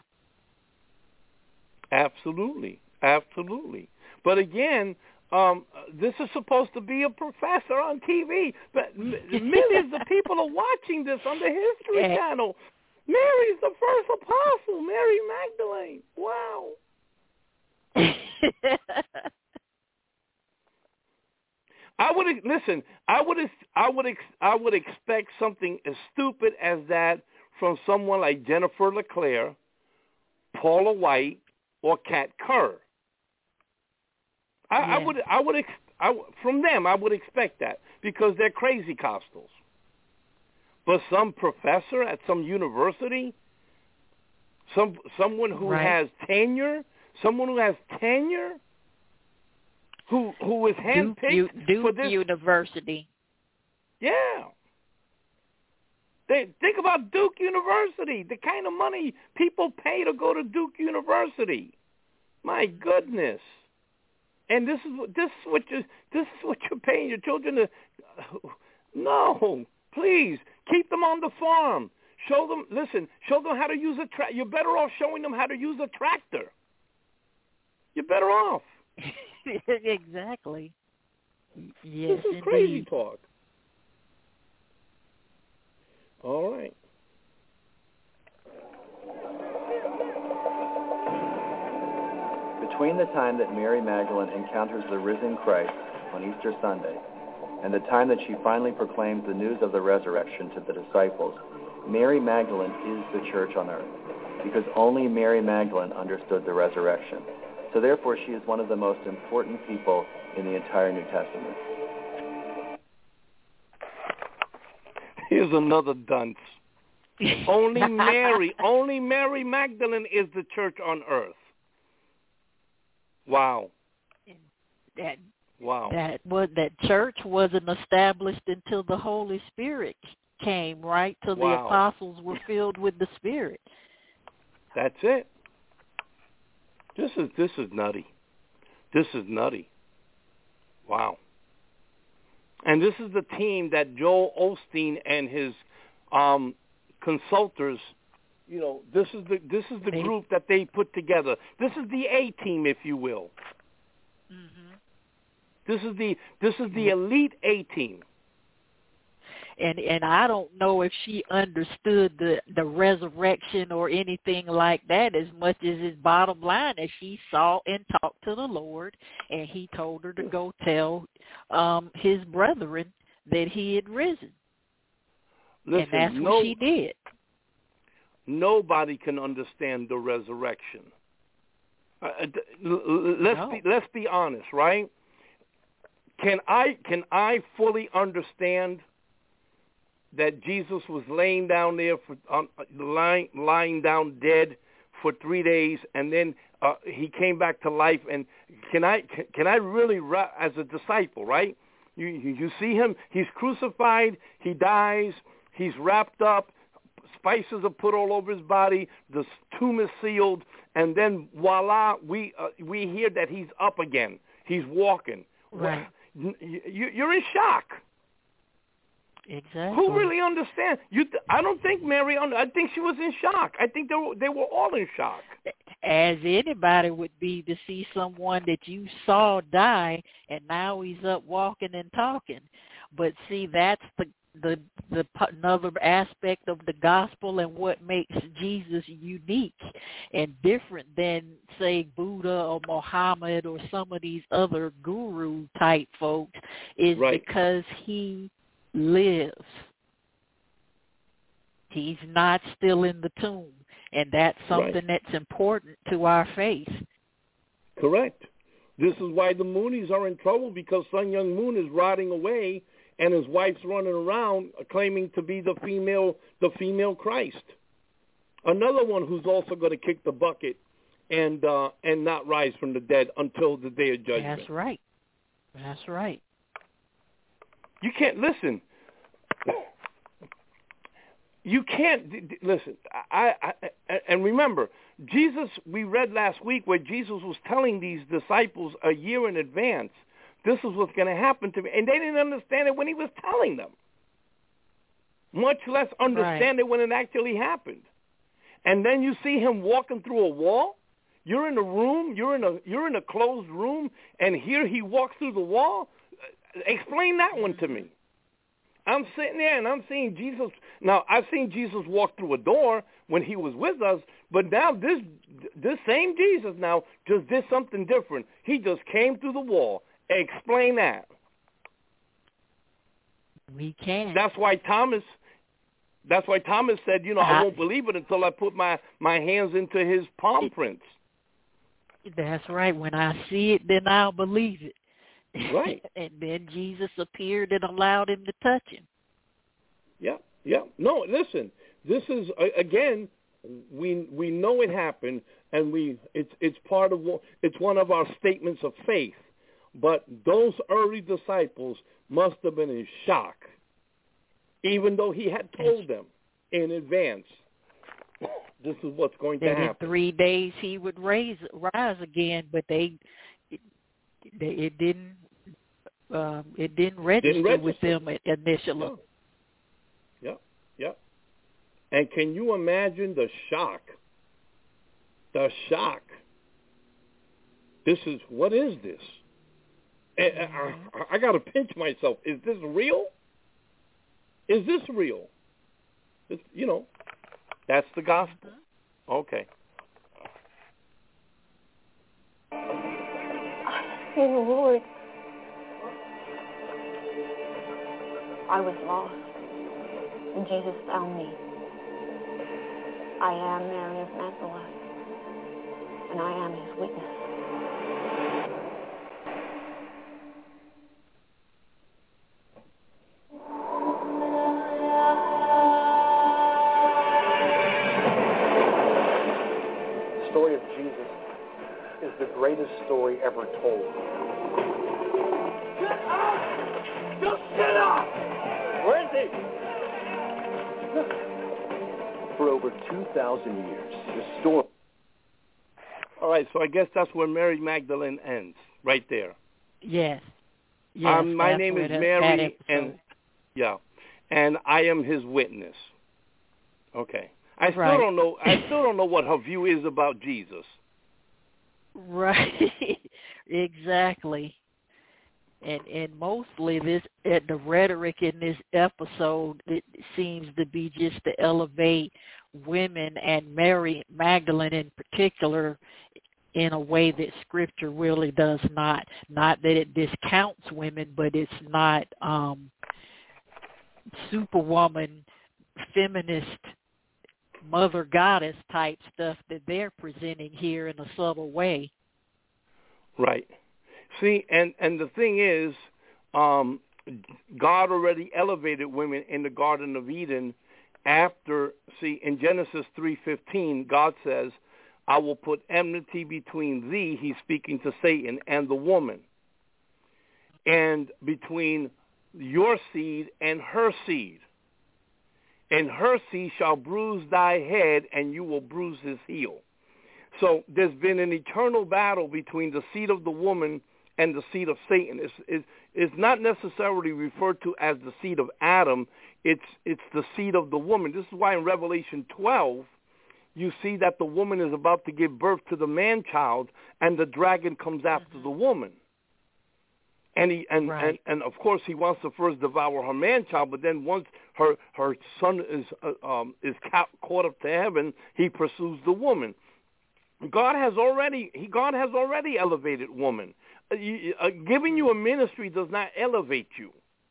Absolutely, absolutely. But again. Um, this is supposed to be a professor on T V, but m- millions of people are watching this on the History Channel. Mary's the first apostle, Mary Magdalene. Wow. I would listen. I would. I would. I would expect something as stupid as that from someone like Jennifer LeClaire, Paula White, or Kat Kerr. I, yeah. I would, I would, ex, I, from them, I would expect that, because they're crazy costals. But some professor at some university, some someone who right. has tenure, someone who has tenure, who who is handpicked Duke, Duke for this University. Yeah. They, think about Duke University, the kind of money people pay to go to Duke University. My goodness. And this is this is what you this is what you're paying your children to. No, please keep them on the farm. Show them. Listen, show them how to use a tractor. You're better off showing them how to use a tractor. You're better off. Exactly. Yes, this is indeed. crazy talk. All right. Between the time that Mary Magdalene encounters the risen Christ on Easter Sunday and the time that she finally proclaims the news of the resurrection to the disciples, Mary Magdalene is the church on earth, because only Mary Magdalene understood the resurrection. So therefore, she is one of the most important people in the entire New Testament. Here's another dunce. Only Mary, only Mary Magdalene is the church on earth. Wow. That wow. That was that church wasn't established until the Holy Spirit came, right? Till wow. the apostles were filled with the Spirit. That's it. This is this is nutty. This is nutty. Wow. And this is the team that Joel Osteen and his um, consultants, you know, this is the this is the group that they put together. This is the A team, if you will. Mm-hmm. This is the this is the elite A team. And and I don't know if she understood the, the resurrection or anything like that as much as his bottom line as she saw and talked to the Lord, and he told her to go tell um, his brethren that he had risen. Listen, and that's no, what she did. Nobody can understand the resurrection. Uh, let's no. be let's be honest, right? Can I can I fully understand that Jesus was laying down there for um, lying lying down dead for three days, and then uh, he came back to life? And can I can, can I really, as a disciple, right? You you see him, he's crucified, he dies, he's wrapped up, spices are put all over his body, the tomb is sealed, and then voila, we uh, we hear that he's up again, he's walking. Right. You, you're in shock. Exactly. Who really understands? You, th- I don't think Mary. Under- I think she was in shock. I think they were, they were all in shock. As anybody would be to see someone that you saw die, and now he's up walking and talking. But see, that's the the the another aspect of the gospel and what makes Jesus unique and different than, say, Buddha or Muhammad or some of these other guru type folks, is right. because he lives. He's not still in the tomb, and that's something right. that's important to our faith. Correct. This is why the Moonies are in trouble, because Sun Myung Moon is rotting away, and his wife's running around claiming to be the female, the female Christ. Another one who's also going to kick the bucket and uh, and not rise from the dead until the day of judgment. That's right. That's right. You can't listen. You can't listen. I, I and remember, Jesus. We read last week where Jesus was telling these disciples a year in advance, this is what's going to happen to me, and they didn't understand it when he was telling them. Much less understand right. it when it actually happened. And then you see him walking through a wall. You're in a room. You're in a you're in a closed room, and here he walks through the wall. Explain that one to me. I'm sitting there and I'm seeing Jesus. Now, I've seen Jesus walk through a door when he was with us, but now this this same Jesus now just did something different. He just came through the wall. Explain that. We can. That's why Thomas That's why Thomas said, you know, I, I won't believe it until I put my, my hands into his palm prints. That's right. When I see it, then I'll believe it. Right. And then Jesus appeared and allowed him to touch him. Yeah, yeah. No, listen, this is, again, we we know it happened, and we it's it's part of, it's one of our statements of faith. But those early disciples must have been in shock, even though he had told them in advance, this is what's going to that happen. In three days he would raise rise again, but they it, it didn't um, it didn't register, didn't register with them initially. Yeah. yeah, yeah. And can you imagine the shock? The shock. This is, what is this? And I, I, I got to pinch myself. Is this real? Is this real? It's, you know, that's the gospel. Okay. Dear Lord, I was lost, and Jesus found me. I am Mary of Magdala, and I am his witness. The story of Jesus is the greatest story ever told. Get up! Just get up! Where is he? For over two thousand years, the story... All right, so I guess that's where Mary Magdalene ends, right there. Yes. Yes, um, my name is Mary, and yeah, and I am his witness. Okay. I still right. don't know. I still don't know what her view is about Jesus. Right. Exactly. And and mostly this uh, the rhetoric in this episode, it seems to be just to elevate women and Mary Magdalene in particular in a way that Scripture really does not. Not that it discounts women, but it's not um, superwoman, feminist, mother goddess type stuff that they're presenting here in a subtle way. Right. See, and, and the thing is, um, God already elevated women in the Garden of Eden after, see, in Genesis three fifteen, God says, I will put enmity between thee, he's speaking to Satan, and the woman, and between your seed and her seed. And her seed shall bruise thy head, and you will bruise his heel. So there's been an eternal battle between the seed of the woman and the seed of Satan. It's, it's, it's not necessarily referred to as the seed of Adam. It's, it's the seed of the woman. This is why in Revelation twelve, you see that the woman is about to give birth to the man-child, and the dragon comes after the woman. And, he, and, right. and, and, of course, he wants to first devour her man-child, but then once her, her son is, uh, um, is ca- caught up to heaven, he pursues the woman. God has already he God has already elevated woman. Uh, you, uh, giving you a ministry does not elevate you.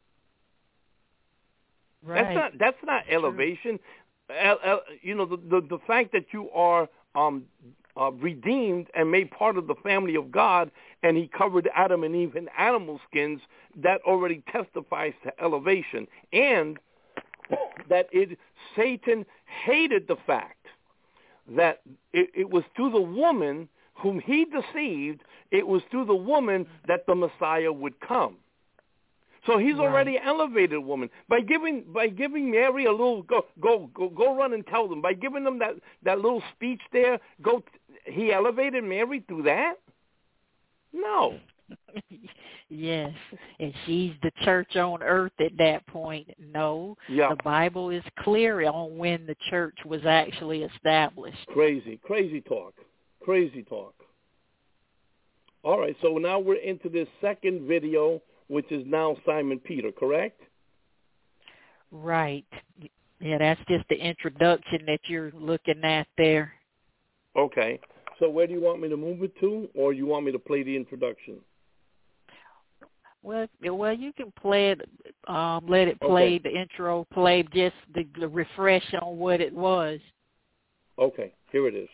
Right. That's not that's not elevation. Uh, uh, you know, the, the the fact that you are um, uh, redeemed and made part of the family of God, and he covered Adam and Eve in animal skins, that already testifies to elevation. And that it Satan hated the fact that it, it was through the woman whom he deceived, it was through the woman that the Messiah would come. So he's right. already elevated woman by giving by giving Mary a little go go go go run and tell them, by giving them that, that little speech there. Go, he elevated Mary through that? No. Yes, and she's the church on earth at that point. No, yeah. The Bible is clear on when the church was actually established. Crazy, crazy talk, crazy talk. All right, so now we're into this second video, which is now Simon Peter, correct? Right. Yeah, that's just the introduction that you're looking at there. Okay. So where do you want me to move it to, or you want me to play the introduction? Well, well, you can play it, um, let it play, okay. the intro play, just the, the refresh on what it was. Okay, here it is.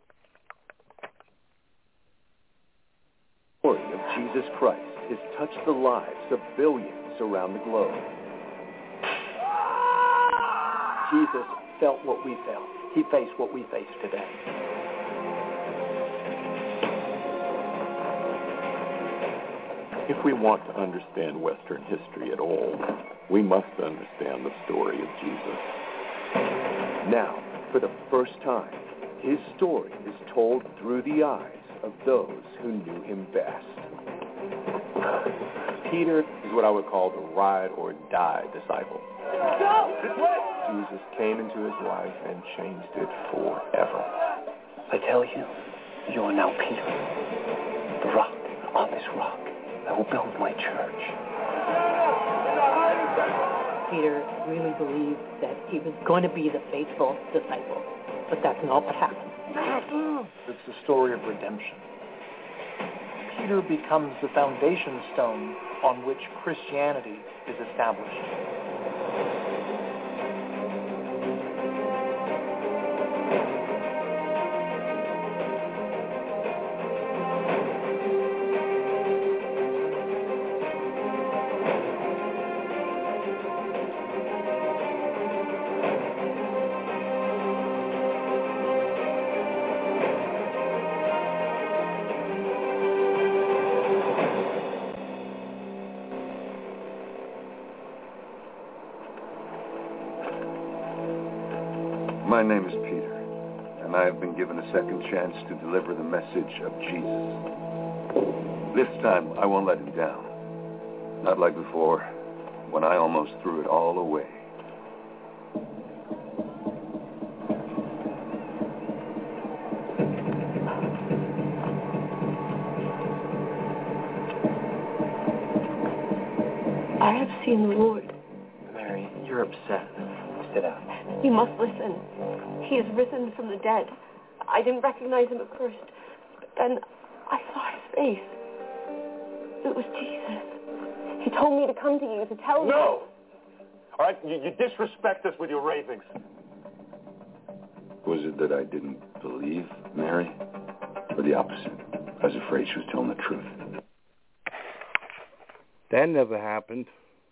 The story of Jesus Christ has touched the lives of billions around the globe. Jesus felt what we felt. He faced what we face today. If we want to understand Western history at all, we must understand the story of Jesus. Now, for the first time, his story is told through the eyes of those who knew him best. Peter is what I would call the ride or die disciple. Jesus came into his life and changed it forever. I tell you, you are now Peter, the rock. On this rock, I will build my church. Peter really believed that he was going to be the faithful disciple, but that's not what happened. It's the story of redemption. Peter becomes the foundation stone on which Christianity is established. My name is Peter, and I have been given a second chance to deliver the message of Jesus. This time, I won't let him down. Not like before, when I almost threw it all away. I have seen the Lord. Mary, you're upset. Sit down. You must listen. He is risen from the dead. I didn't recognize him at first, but then I saw his face. It was Jesus. He told me to come to you to tell you. No! All right, you, you disrespect us with your ravings. Was it that I didn't believe Mary? Or the opposite? I was afraid she was telling the truth. That never happened.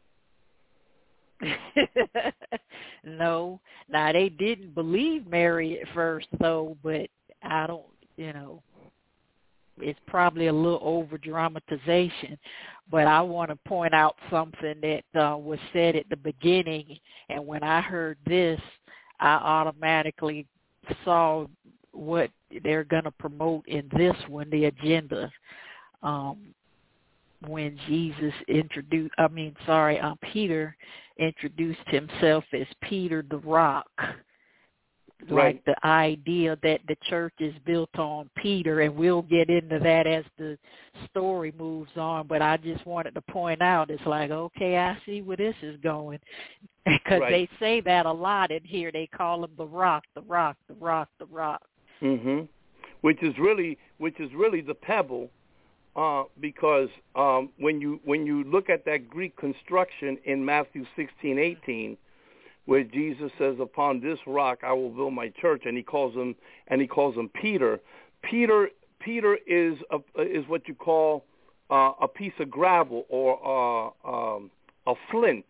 No. Now, they didn't believe Mary at first, though, but I don't, you know, it's probably a little over-dramatization. But I want to point out something that uh, was said at the beginning, and when I heard this, I automatically saw what they're going to promote in this one, the agenda. Um, when Jesus introduced, I mean, sorry, um, Peter introduced himself as Peter the Rock. Right. Like the idea that the church is built on Peter, and we'll get into that as the story moves on, but I just wanted to point out, it's like, okay, I see where this is going, because right. they say that a lot in here. They call him the Rock, the Rock, the Rock, the Rock. Mm-hmm. Which is really, which is really the pebble, uh, because um, when you when you look at that Greek construction in Matthew sixteen eighteen, where Jesus says, "Upon this rock I will build my church," and he calls him and he calls him Peter. Peter Peter is a, is what you call uh, a piece of gravel or uh, um, a flint.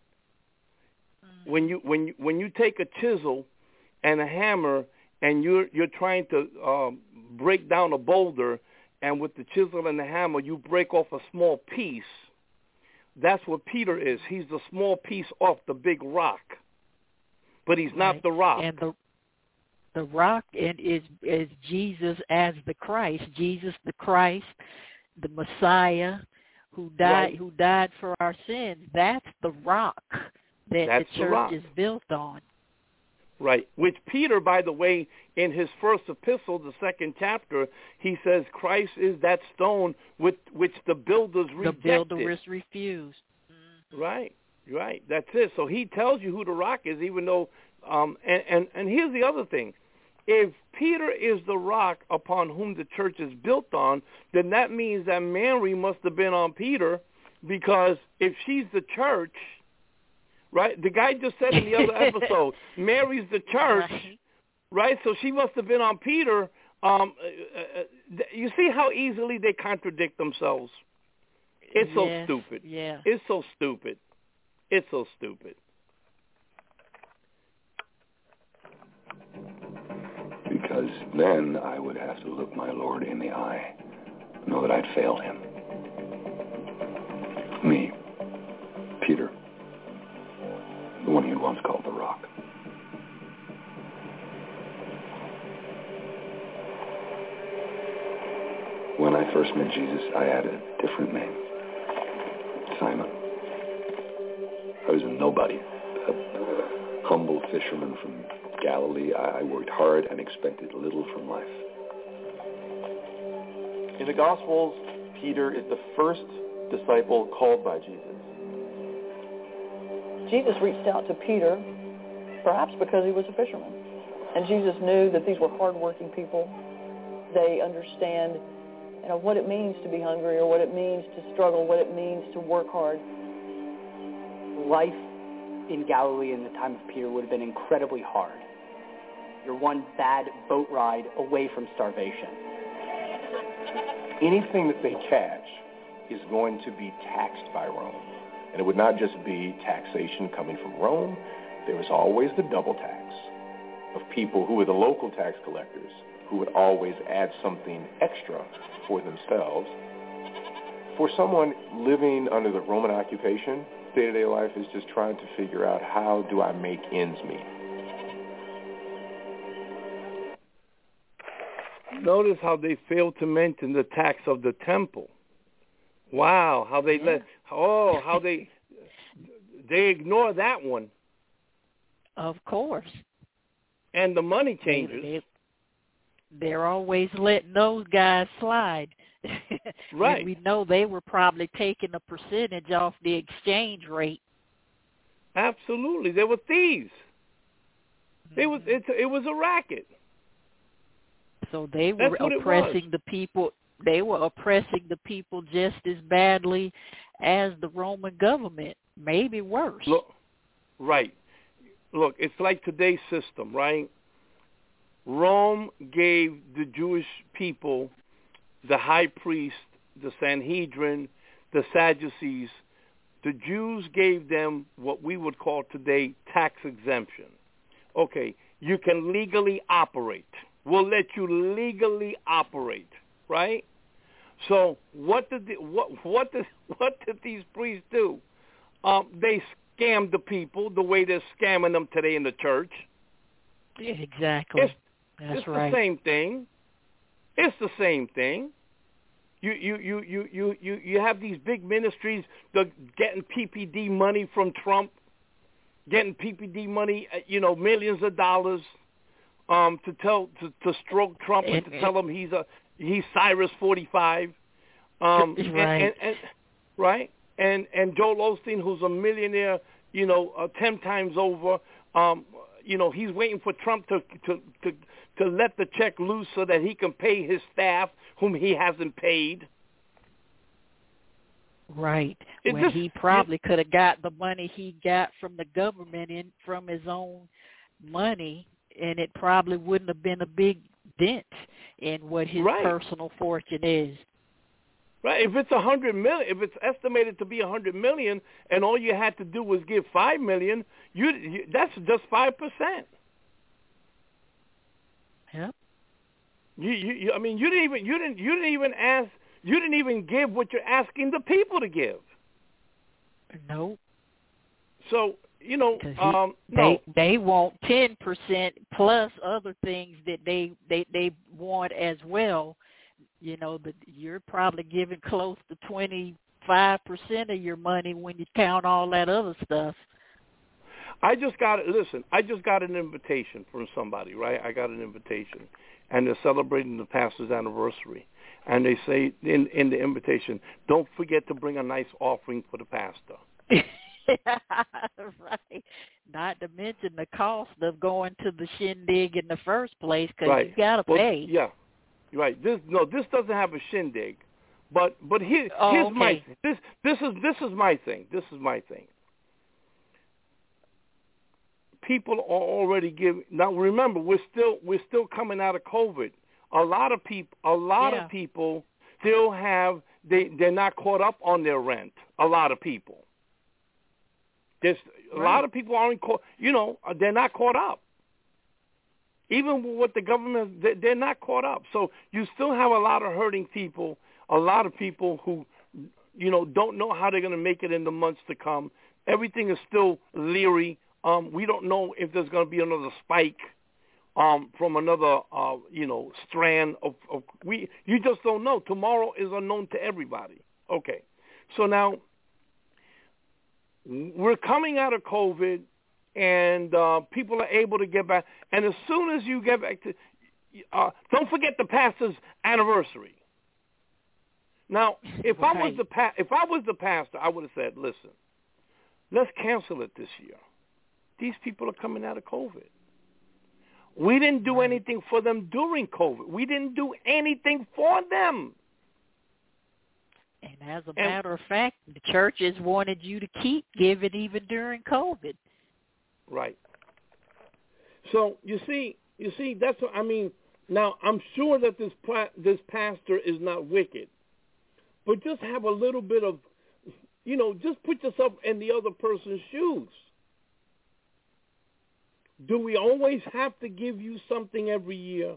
Mm-hmm. When you when you when you take a chisel and a hammer and you're you're trying to um, break down a boulder, and with the chisel and the hammer you break off a small piece. That's what Peter is. He's the small piece off the big rock, but he's not right. the rock. And the the rock and is is Jesus as the Christ. Jesus the Christ, the Messiah, who died right. who died for our sins. That's the rock that That's the church the rock. is built on. Right. Which Peter, by the way, in his first epistle, the second chapter, he says Christ is that stone with which the builders rejected. The builders refused. Mm-hmm. Right. Right. That's it. So he tells you who the rock is, even though. Um, and, and and here's the other thing: if Peter is the rock upon whom the church is built on, then that means that Mary must have been on Peter, because if she's the church. Right? The guy just said in the other episode, Mary's the church, right? right? So she must have been on Peter. Um, uh, you see how easily they contradict themselves? It's so yes, stupid. Yeah. It's so stupid. It's so stupid. Because then I would have to look my Lord in the eye, know that I'd failed him. Me, Peter. The one he had once called the Rock. When I first met Jesus, I had a different name. Simon. I was a nobody. A humble fisherman from Galilee. I worked hard and expected little from life. In the Gospels, Peter is the first disciple called by Jesus. Jesus reached out to Peter, perhaps because he was a fisherman. And Jesus knew that these were hardworking people. They understand, you know, what it means to be hungry, or what it means to struggle, what it means to work hard. Life in Galilee in the time of Peter would have been incredibly hard. You're one bad boat ride away from starvation. Anything that they catch is going to be taxed by Rome. And it would not just be taxation coming from Rome. There was always the double tax of people who were the local tax collectors, who would always add something extra for themselves. For someone living under the Roman occupation, day-to-day life is just trying to figure out, how do I make ends meet? Notice how they failed to mention the tax of the temple. Wow, how they yeah. let oh how they they ignore that one. Of course. And the money changers. They, they, they're always letting those guys slide. Right. And we know they were probably taking a percentage off the exchange rate. Absolutely, they were thieves. Mm-hmm. It was it, it was a racket. So they were oppressing the people. They were oppressing the people just as badly as the Roman government, maybe worse. Look, right. Look, it's like today's system, right? Rome gave the Jewish people the high priest, the Sanhedrin, the Sadducees. The Jews gave them what we would call today tax exemption. Okay, you can legally operate. We'll let you legally operate, right? So what did the, what what did what did these priests do? Um, they scammed the people the way they're scamming them today in the church. Yeah, exactly. It's, That's it's right. the same thing. It's the same thing. You you you you you you you have these big ministries that getting P P D money from Trump, getting P P D money, you know, millions of dollars. Um, to tell to, to stroke Trump and to tell him he's a he's Cyrus forty-five, um, right? And, and, and, right, and and Joel Osteen, who's a millionaire, you know, uh, ten times over, um, you know, he's waiting for Trump to, to to to let the check loose so that he can pay his staff, whom he hasn't paid. Right, it when just, he probably could have got the money he got from the government in from his own money. And it probably wouldn't have been a big dent in what his right. personal fortune is. Right. If it's a hundred million, if it's estimated to be a hundred million, and all you had to do was give five million, you, you that's just five percent. Yep. You, you, you, I mean, you didn't even, you didn't, you didn't even ask, you didn't even give what you're asking the people to give. No. So. You know, he, um, they no. they want ten percent plus other things that they, they, they want as well. You know, that you're probably giving close to twenty-five percent of your money when you count all that other stuff. I just got it. Listen, I just got an invitation from somebody, right? I got an invitation, and they're celebrating the pastor's anniversary. And they say in, in the invitation, don't forget to bring a nice offering for the pastor. Right. Not to mention the cost of going to the shindig in the first place, because right. you got to well, pay. Yeah, right. This no, this doesn't have a shindig, but but here, oh, here's okay. my this this is this is my thing. This is my thing. People are already giving. Now remember, we're still we're still coming out of COVID. A lot of people, a lot yeah. of people still have they they're not caught up on their rent. A lot of people. There's a right. lot of people aren't caught, you know, they're not caught up. Even with what the government, they're not caught up. So you still have a lot of hurting people, a lot of people who, you know, don't know how they're going to make it in the months to come. Everything is still leery. Um, we don't know if there's going to be another spike um, from another, uh, you know, strand of, of we. You just don't know. Tomorrow is unknown to everybody. Okay, so now. We're coming out of COVID, and uh, people are able to get back. And as soon as you get back to, uh, don't forget the pastor's anniversary. Now, if right. I was the pa- if I was the pastor, I would have said, "Listen, let's cancel it this year. These people are coming out of COVID. We didn't do anything for them during COVID. We didn't do anything for them." And as a and, matter of fact, the churches wanted you to keep giving even during COVID. Right. So you see, you see, that's what I mean. Now I'm sure that this this pastor is not wicked, but just have a little bit of, you know, just put yourself in the other person's shoes. Do we always have to give you something every year?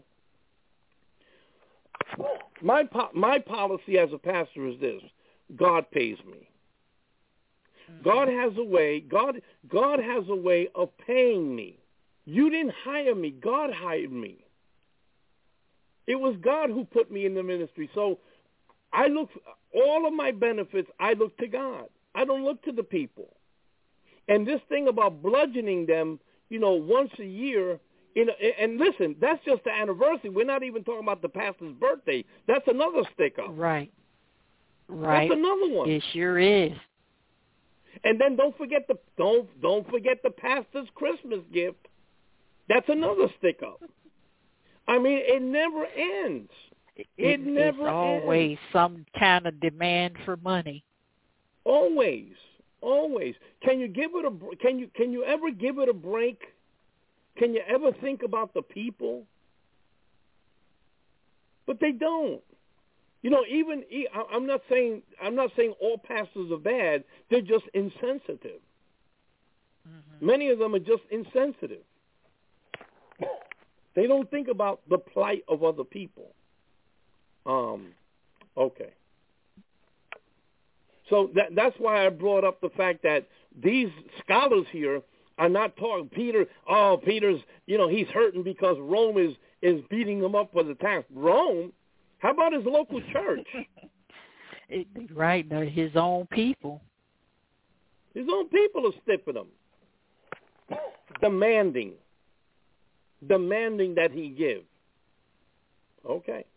My po- my policy as a pastor is this: God pays me. God has a way. God God has a way of paying me. You didn't hire me. God hired me. It was God who put me in the ministry. So I look, all of my benefits, I look to God. I don't look to the people. And this thing about bludgeoning them, you know, once a year, in a, and listen, that's just the anniversary. We're not even talking about the pastor's birthday. That's another stick-up. Right. Right. That's another one. It sure is. And then don't forget the don't don't forget the pastor's Christmas gift. That's another stick-up. I mean, it never ends. It, it never it's always ends. some kind of demand for money. Always, always. Can you give it a? Can you can you ever give it a break? Can you ever think about the people? But they don't. You know, even I'm not saying I'm not saying all pastors are bad. They're just insensitive. Mm-hmm. Many of them are just insensitive. They don't think about the plight of other people. Um, okay. So that, that's why I brought up the fact that these scholars here are not talking. Peter, oh, Peter's, you know, he's hurting because Rome is, is beating him up for the tax. Rome? How about his local church? it, right, they're his own people. His own people are stiffing him, demanding, demanding that he give. Okay.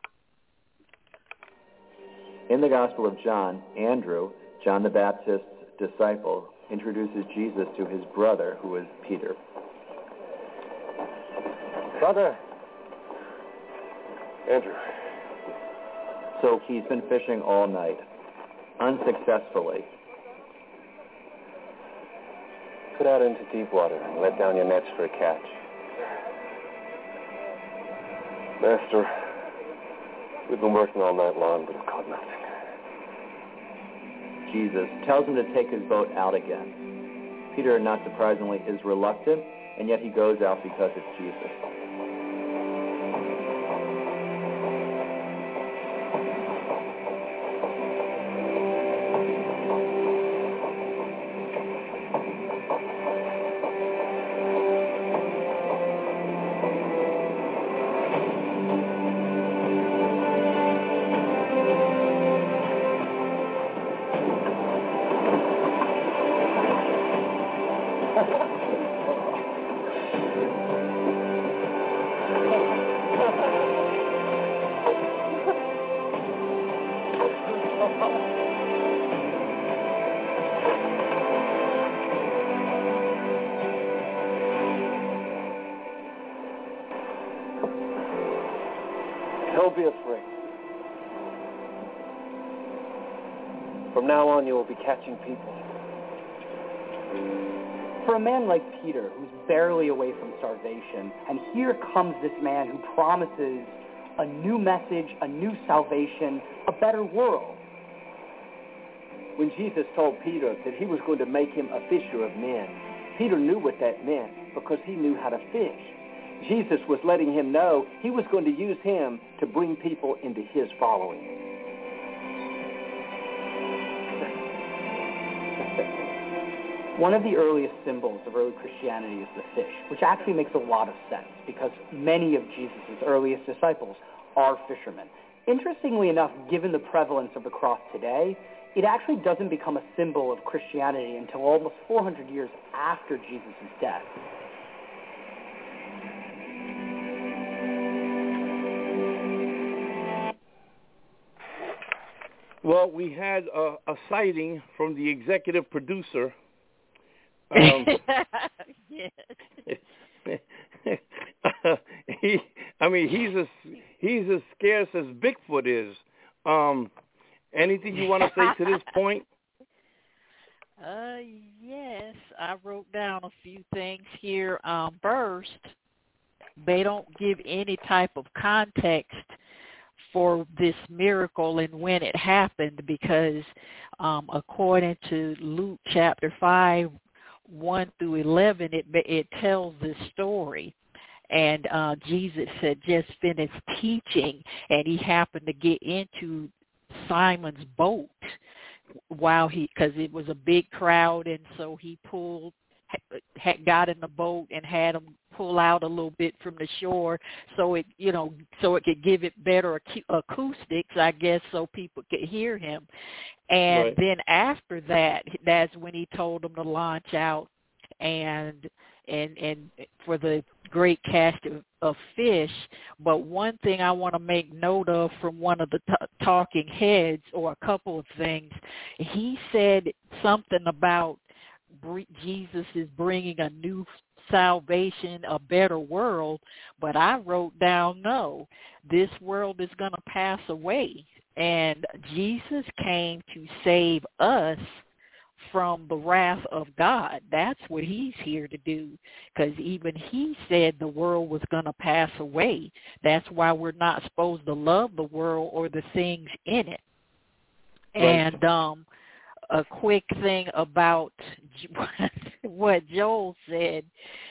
In the Gospel of John, Andrew, John the Baptist's disciple, introduces Jesus to his brother, who is Peter. Brother. Andrew. So he's been fishing all night, unsuccessfully. Put out into deep water and let down your nets for a catch. Master, we've been working all night long, but have caught nothing. Jesus tells him to take his boat out again. Peter, not surprisingly, is reluctant, and yet he goes out because it's Jesus. Don't be afraid. From now on, you will be catching people. For a man like Peter, who's barely away from starvation, and here comes this man who promises a new message, a new salvation, a better world. When Jesus told Peter that he was going to make him a fisher of men, Peter knew what that meant because he knew how to fish. Jesus was letting him know he was going to use him to bring people into his following. One of the earliest symbols of early Christianity is the fish, which actually makes a lot of sense because many of Jesus' earliest disciples are fishermen. Interestingly enough, given the prevalence of the cross today, it actually doesn't become a symbol of Christianity until almost four hundred years after Jesus' death. Well, we had a, a sighting from the executive producer. Um, yes. he, I mean, he's as he's as scarce as Bigfoot is. Um, anything you want to say to this point? Uh, yes, I wrote down a few things here. Um, first, they don't give any type of context for this miracle and when it happened because um, according to Luke chapter five, one through eleven, it it tells this story. And uh, Jesus had just finished teaching, and he happened to get into Simon's boat while he, because it was a big crowd, and so he pulled had got in the boat and had him pull out a little bit from the shore, so it, you know, so it could give it better acoustics, I guess, so people could hear him. And right. then after that, that's when he told them to launch out and and and for the great catch of, of fish. But one thing I want to make note of from one of the t- talking heads, or a couple of things, he said something about Jesus is bringing a new salvation, a better world, but I wrote down, no, this world is going to pass away, and Jesus came to save us from the wrath of God. That's what he's here to do, because even he said the world was going to pass away. That's why we're not supposed to love the world or the things in it. Right. And um a quick thing about what Joel said,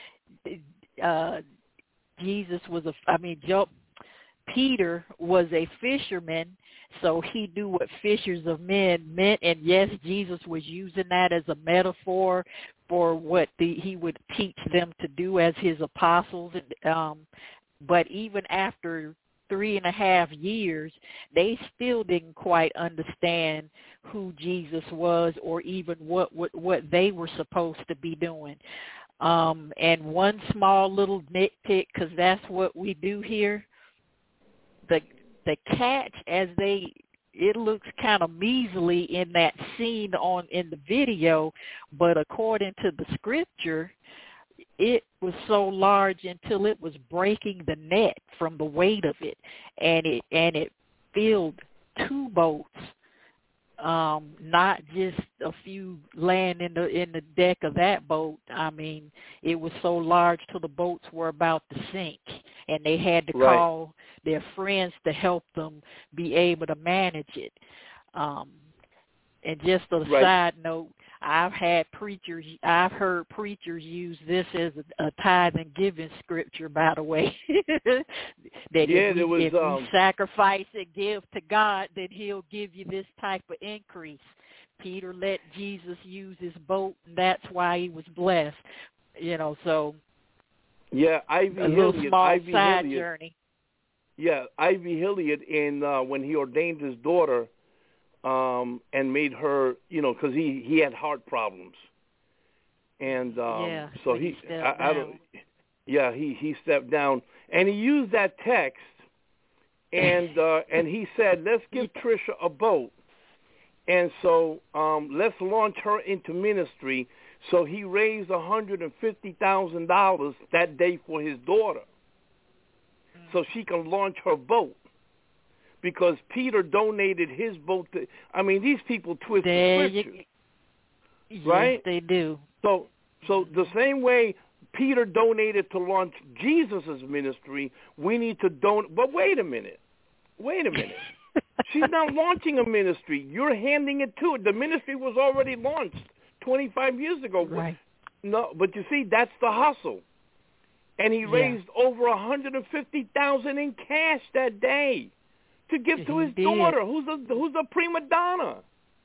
uh, Jesus was a, I mean, Joe, Peter was a fisherman, so he knew what fishers of men meant, and yes, Jesus was using that as a metaphor for what the, he would teach them to do as his apostles. Um, but even after three and a half years, they still didn't quite understand who Jesus was, or even what what, what they were supposed to be doing. Um, and one small little nitpick, because that's what we do here, the the catch, as they, it looks kind of measly in that scene on in the video, but according to the scripture, it was so large until it was breaking the net from the weight of it, and it and it filled two boats, um, not just a few laying in the in the deck of that boat. I mean, it was so large till the boats were about to sink, and they had to right. call their friends to help them be able to manage it. Um, and just a right. side note, I've had preachers, I've heard preachers use this as a, a tithe and giving scripture, by the way. that yeah, if, we, there was, if um, we sacrifice and give to God, then he'll give you this type of increase. Peter let Jesus use his boat, and that's why he was blessed. You know, so yeah, Ivy a little Hilliard, small Ivy side Hilliard, journey. Yeah, Ivy Hilliard, in uh, when he ordained his daughter, um, and made her, you know, because he, he had heart problems, and um, yeah, so he, he, I, I don't, yeah, he, he stepped down, and he used that text, and uh, and he said, let's give Trisha a boat, and so um, let's launch her into ministry. So he raised one hundred and fifty thousand dollars that day for his daughter, so she can launch her boat. Because Peter donated his boat to, I mean, these people twist there the scriptures, you, right? Yes, they do. So, so the same way Peter donated to launch Jesus' ministry, we need to donate. But wait a minute, wait a minute. She's not launching a ministry. You're handing it to her. The ministry was already launched twenty-five years ago. Right. No, but you see, that's the hustle. And he yeah. raised over one hundred fifty thousand dollars in cash that day to give to he his did. daughter, who's a who's a prima donna.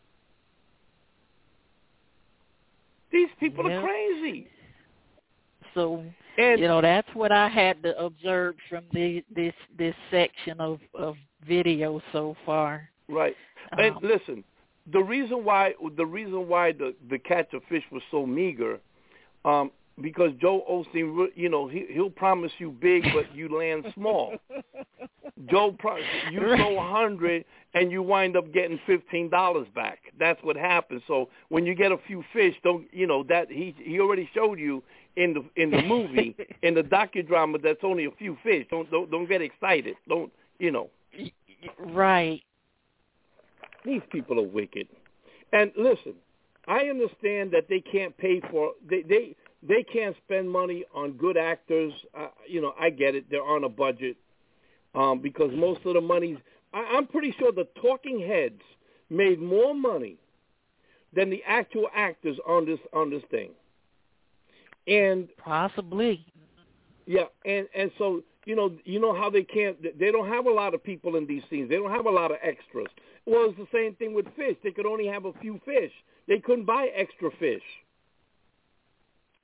These people yep. are crazy. So, and, you know, that's what I had to observe from the, this this section of, of video so far. Right. Um, and listen, the reason why the reason why the, the catch of fish was so meager, um, because Joe Osteen, you know, he, he'll promise you big, but you land small. Joe, you throw a hundred and you wind up getting fifteen dollars back. That's what happens. So when you get a few fish, don't you know that he he already showed you in the in the movie in the docudrama that's only a few fish. Don't don't don't get excited. Don't you know? Right. These people are wicked. And listen, I understand that they can't pay for they they they can't spend money on good actors. Uh, you know, I get it. They're on a budget. Um, because most of the money, I, I'm pretty sure the talking heads made more money than the actual actors on this on this thing. And possibly, yeah, and and so you know you know how they can't they don't have a lot of people in these scenes. They don't have a lot of extras. Well, it's the same thing with fish. They could only have a few fish. They couldn't buy extra fish.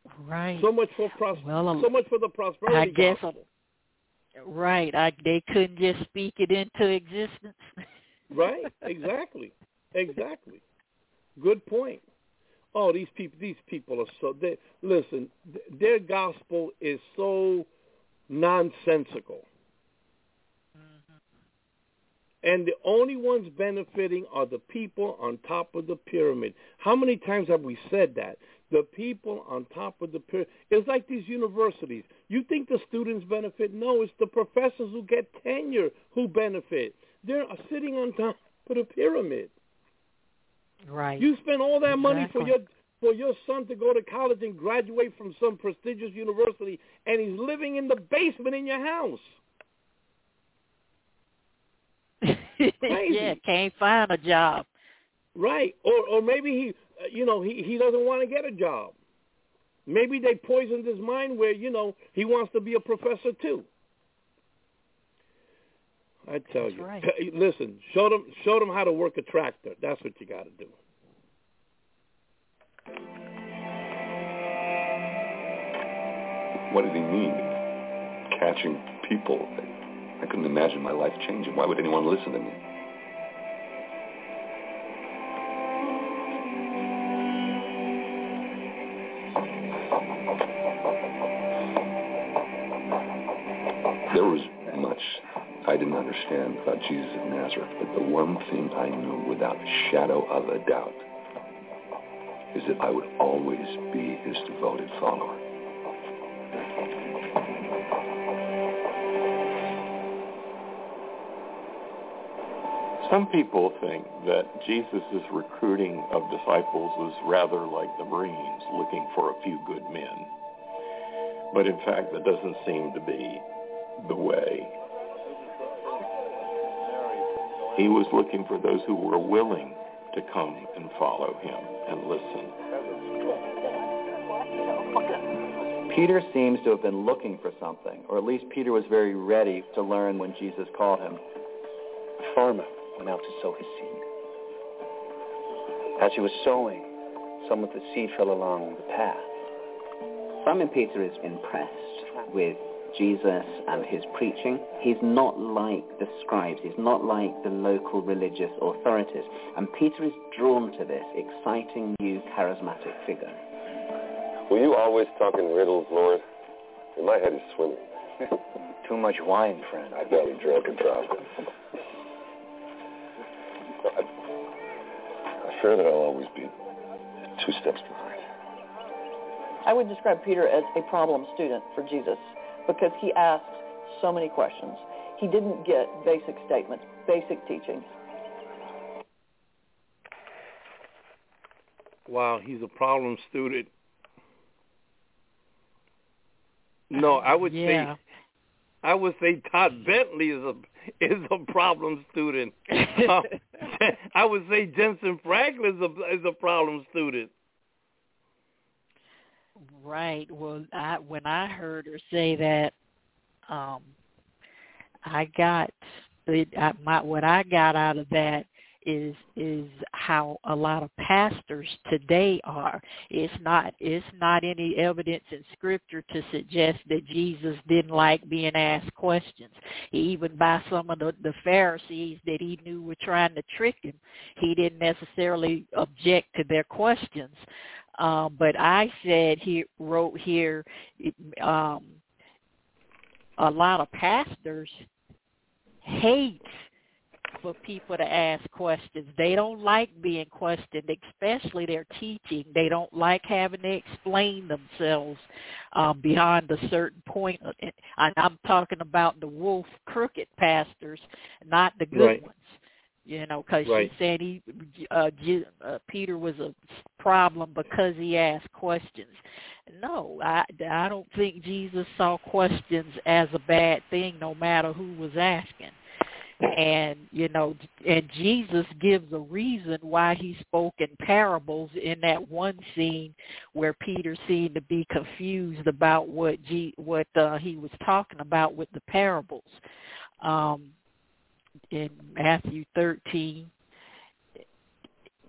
Right. So much for pros- well, so much for the prosperity I guess, gospel. Right. I, they couldn't just speak it into existence. Right. Exactly. Exactly. Good point. Oh, these people, these people are so, they, listen, their gospel is so nonsensical. Mm-hmm. And the only ones benefiting are the people on top of the pyramid. How many times have we said that? The people on top of the pyramid. It's like these universities. You think the students benefit? No, it's the professors who get tenure who benefit. They're sitting on top of the pyramid. Right. You spend all that exactly. money for your for your son to go to college and graduate from some prestigious university, and he's living in the basement in your house. Crazy. Yeah, can't find a job. Right. Or or maybe he, uh, you know, he, he doesn't want to get a job. Maybe they poisoned his mind where, you know, he wants to be a professor too. I tell That's you. Right. Listen, show them show them how to work a tractor. That's what you got to do. What did he mean? Catching people. I couldn't imagine my life changing. Why would anyone listen to me? There was much I didn't understand about Jesus of Nazareth, but the one thing I knew without a shadow of a doubt is that I would always be his devoted follower. Some people think that Jesus' recruiting of disciples was rather like the Marines looking for a few good men. But in fact, that doesn't seem to be the way. He was looking for those who were willing to come and follow him and listen. Peter seems to have been looking for something, or at least Peter was very ready to learn when Jesus called him. A farmer went out to sow his seed. As he was sowing, some of the seed fell along the path. Simon Peter is impressed with Jesus and his preaching. He's not like the scribes. He's not like the local religious authorities. And Peter is drawn to this exciting new charismatic figure. Were you always talking riddles, Lord? My head is swimming. Too much wine, friend. I barely drank a drop. I, I fear that I'll always be two steps behind. I would describe Peter as a problem student for Jesus because he asked so many questions. He didn't get basic statements, basic teachings. Wow, he's a problem student. No, I would yeah. say I would say Todd Bentley is a is a problem student. uh, I would say Jensen Franklin is a is a problem student. Right. Well, I, when I heard her say that, um, I got the I, my what I got out of that is is how a lot of pastors today are. It's not it's not any evidence in Scripture to suggest that Jesus didn't like being asked questions. Even by some of the, the Pharisees that he knew were trying to trick him, he didn't necessarily object to their questions. Um, but I said he wrote here um, a lot of pastors hate for people to ask questions. They don't like being questioned, especially their teaching. They don't like having to explain themselves um, beyond a certain point. And I'm talking about the wolf crooked pastors, not the good right. ones. You know, because right. she said he, uh, uh, Peter was a problem because he asked questions. No, I, I don't think Jesus saw questions as a bad thing, no matter who was asking. And, you know, and Jesus gives a reason why he spoke in parables in that one scene where Peter seemed to be confused about what G, what uh, he was talking about with the parables. Um, in Matthew thirteen,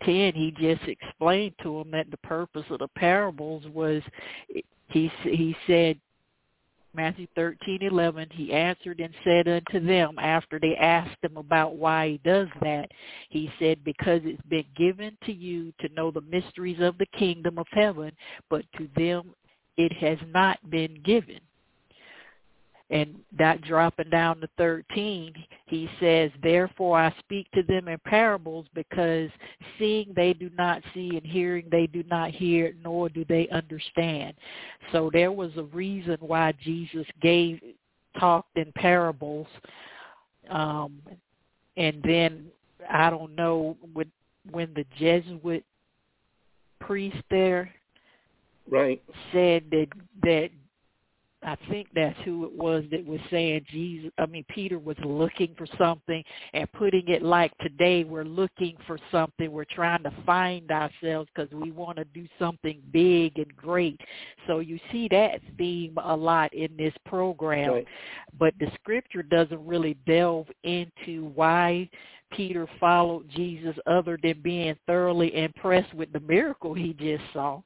ten, he just explained to them that the purpose of the parables was, he he said, Matthew thirteen eleven, he answered and said unto them, after they asked him about why he does that, he said, because it's been given to you to know the mysteries of the kingdom of heaven, but to them it has not been given. And that dropping down to thirteen, he says, therefore I speak to them in parables, because seeing they do not see, and hearing they do not hear, nor do they understand. So there was a reason why Jesus gave talked in parables. Um, and then, I don't know, when, when the Jesuit priest there right. said that that I think that's who it was that was saying Jesus, I mean, Peter was looking for something, and putting it like today, we're looking for something. We're trying to find ourselves because we want to do something big and great. So you see that theme a lot in this program. Right. But the scripture doesn't really delve into why Peter followed Jesus other than being thoroughly impressed with the miracle he just saw.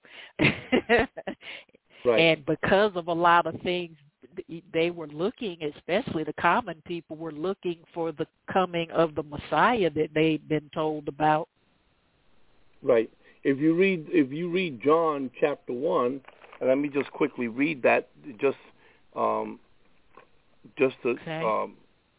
Right. And because of a lot of things, they were looking, especially the common people, were looking for the coming of the Messiah that they'd been told about. Right. If you read, if you read John chapter one, and let me just quickly read that, just, um, just to okay. um,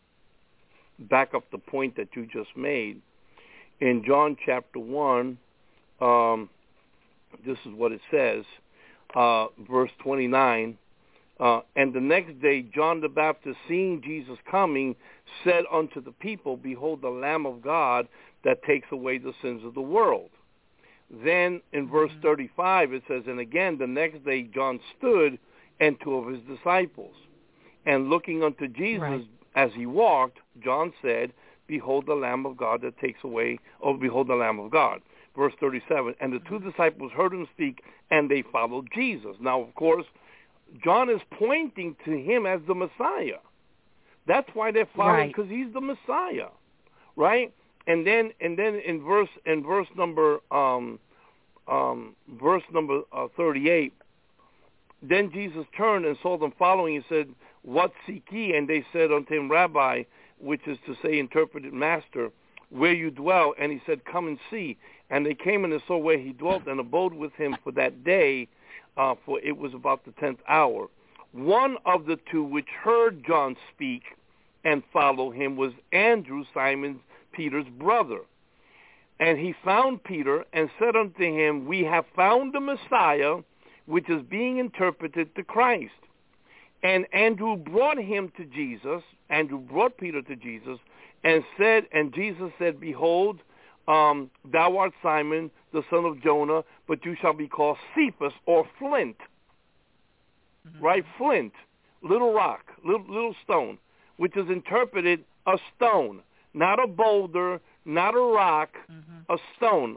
back up the point that you just made. In John chapter one, um, this is what it says. Uh, verse twenty-nine, uh, and the next day John the Baptist, seeing Jesus coming, said unto the people, behold, the Lamb of God that takes away the sins of the world. Then in verse thirty-five it says, and again the next day John stood, and two of his disciples. And looking unto Jesus right. as he walked, John said, behold the Lamb of God that takes away, or behold the Lamb of God. Verse thirty-seven, and the two disciples heard him speak, and they followed Jesus. Now, of course, John is pointing to him as the Messiah. That's why they're following, because right. he's the Messiah, right? And then, and then in verse, in verse number, um, um, verse number uh, thirty-eight, then Jesus turned and saw them following, and said, what seek ye? And they said unto him, Rabbi, which is to say, interpreted, Master, where you dwell. And he said, come and see. And they came and saw where he dwelt, and abode with him for that day, uh, for it was about the tenth hour. One of the two which heard John speak and follow him was Andrew, Simon Peter's brother. And he found Peter and said unto him, we have found the Messiah, which is being interpreted the Christ. And Andrew brought him to Jesus. Andrew brought Peter to Jesus, and said, and Jesus said, behold, um, thou art Simon, the son of Jonah, but you shall be called Cephas, or Flint. Mm-hmm. Right? Flint, little rock, little, little stone, which is interpreted a stone, not a boulder, not a rock, mm-hmm. a stone.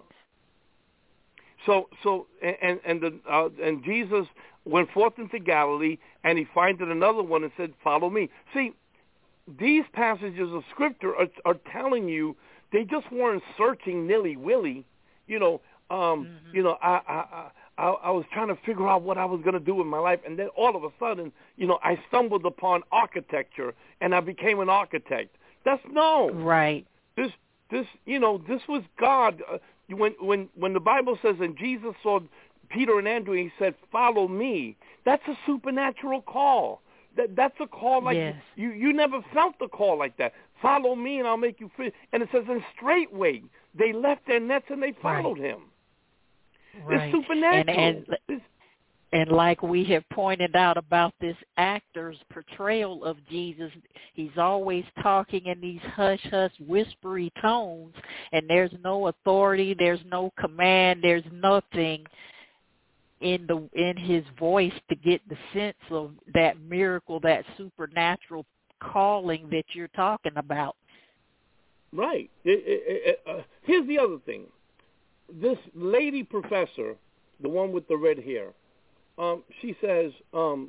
So, so, and and the uh, and Jesus went forth into Galilee, and he findeth another one and said, "Follow me." See, these passages of Scripture are, are telling you they just weren't searching nilly-willy. You know, um, mm-hmm. you know, I, I I I was trying to figure out what I was going to do in my life, and then all of a sudden, you know, I stumbled upon architecture, and I became an architect. That's no right. This this you know this was God. Uh, when when when the Bible says, and Jesus saw Peter and Andrew, he said, "Follow me." That's a supernatural call. That that's a call like yes. you you never felt a call like that. Follow me, and I'll make you free. And it says, and straightway they left their nets and they followed right. him. Right. It's supernatural. And, and, it's, and like we have pointed out about this actor's portrayal of Jesus, he's always talking in these hush-hush, whispery tones, and there's no authority, there's no command, there's nothing in the in his voice to get the sense of that miracle, that supernatural calling that you're talking about. Right. It, it, it, uh, here's the other thing. This lady professor, the one with the red hair, um, she says, um,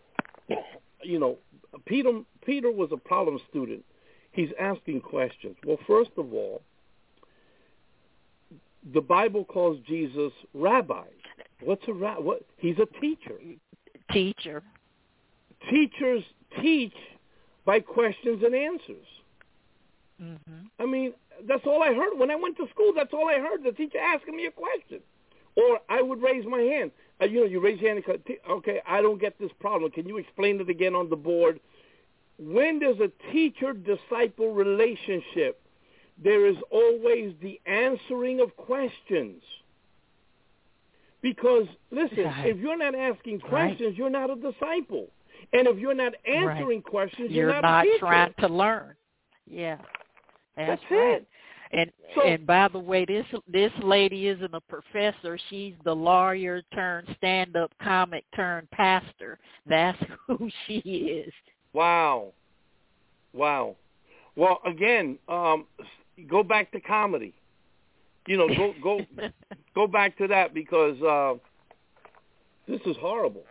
you know, Peter Peter was a problem student. He's asking questions. Well, first of all, the Bible calls Jesus rabbi. What's a rabbi? What? He's a teacher. Teacher. Teachers teach by questions and answers. Mm-hmm. I mean, that's all I heard. When I went to school, that's all I heard, the teacher asking me a question. Or I would raise my hand. Uh, you know, you raise your hand and go, okay, I don't get this problem. Can you explain it again on the board? When there's a teacher-disciple relationship, there is always the answering of questions. Because, listen, right. if you're not asking questions, right. you're not a disciple. And if you're not answering right. questions, you're, you're not, not a teacher. trying to learn. Yeah, that's, that's right. it. And so, and by the way, this this lady isn't a professor. She's the lawyer turned stand-up comic turned pastor. That's who she is. Wow, wow. Well, again, um, go back to comedy. You know, go go go back to that because uh, this is horrible.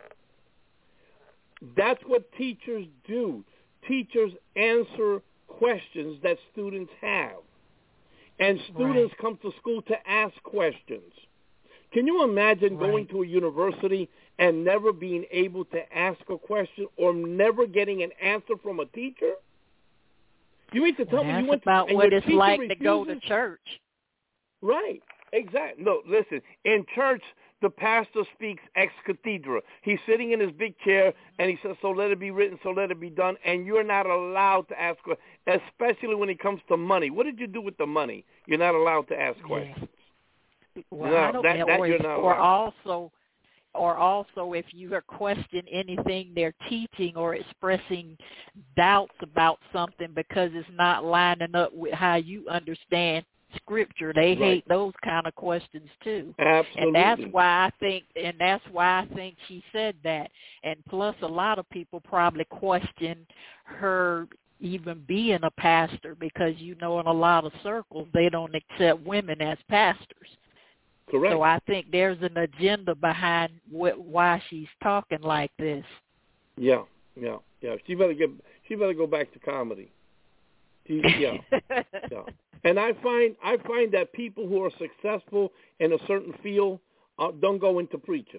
That's what teachers do. Teachers answer questions that students have. And students right. come to school to ask questions. Can you imagine right. going to a university and never being able to ask a question or never getting an answer from a teacher? You mean to tell well, me that's you went about to, and what your it's teacher like refuses? to go to church. Right, exactly. No, listen, in church, the pastor speaks ex cathedra. He's sitting in his big chair, and he says, so let it be written, so let it be done, and you're not allowed to ask questions, especially when it comes to money. What did you do with the money? You're not allowed to ask questions. Yeah. Well, no, I don't that, know, that or, you're not or allowed. also, or also if you are questioning anything they're teaching or expressing doubts about something because it's not lining up with how you understand Scripture, they right. hate those kind of questions too. Absolutely. And that's why I think, and that's why I think she said that. And plus, a lot of people probably question her even being a pastor because, you know, in a lot of circles, they don't accept women as pastors. Correct. So I think there's an agenda behind wh- why she's talking like this. Yeah, yeah, yeah. She better get. She better go back to comedy. She, yeah, yeah. And I find I find that people who are successful in a certain field uh, don't go into preaching.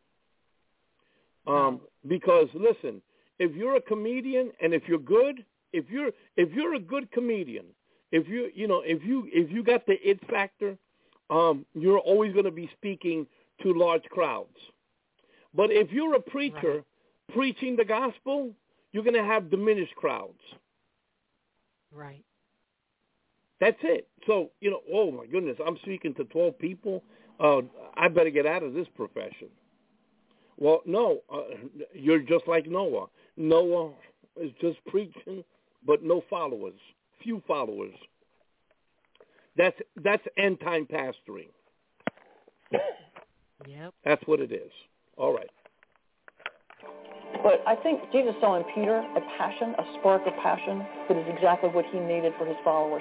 Um, because listen, if you're a comedian and if you're good, if you're if you're a good comedian, if you you know if you if you got the it factor, um, you're always going to be speaking to large crowds. But if you're a preacher right. preaching the gospel, you're going to have diminished crowds. Right. That's it. So, you know, oh, my goodness, I'm speaking to twelve people. Uh, I better get out of this profession. Well, no, uh, you're just like Noah. Noah is just preaching, but no followers, few followers. That's that's end-time pastoring. Yep. That's what it is. All right. But I think Jesus saw in Peter a passion, a spark of passion that is exactly what he needed for his followers.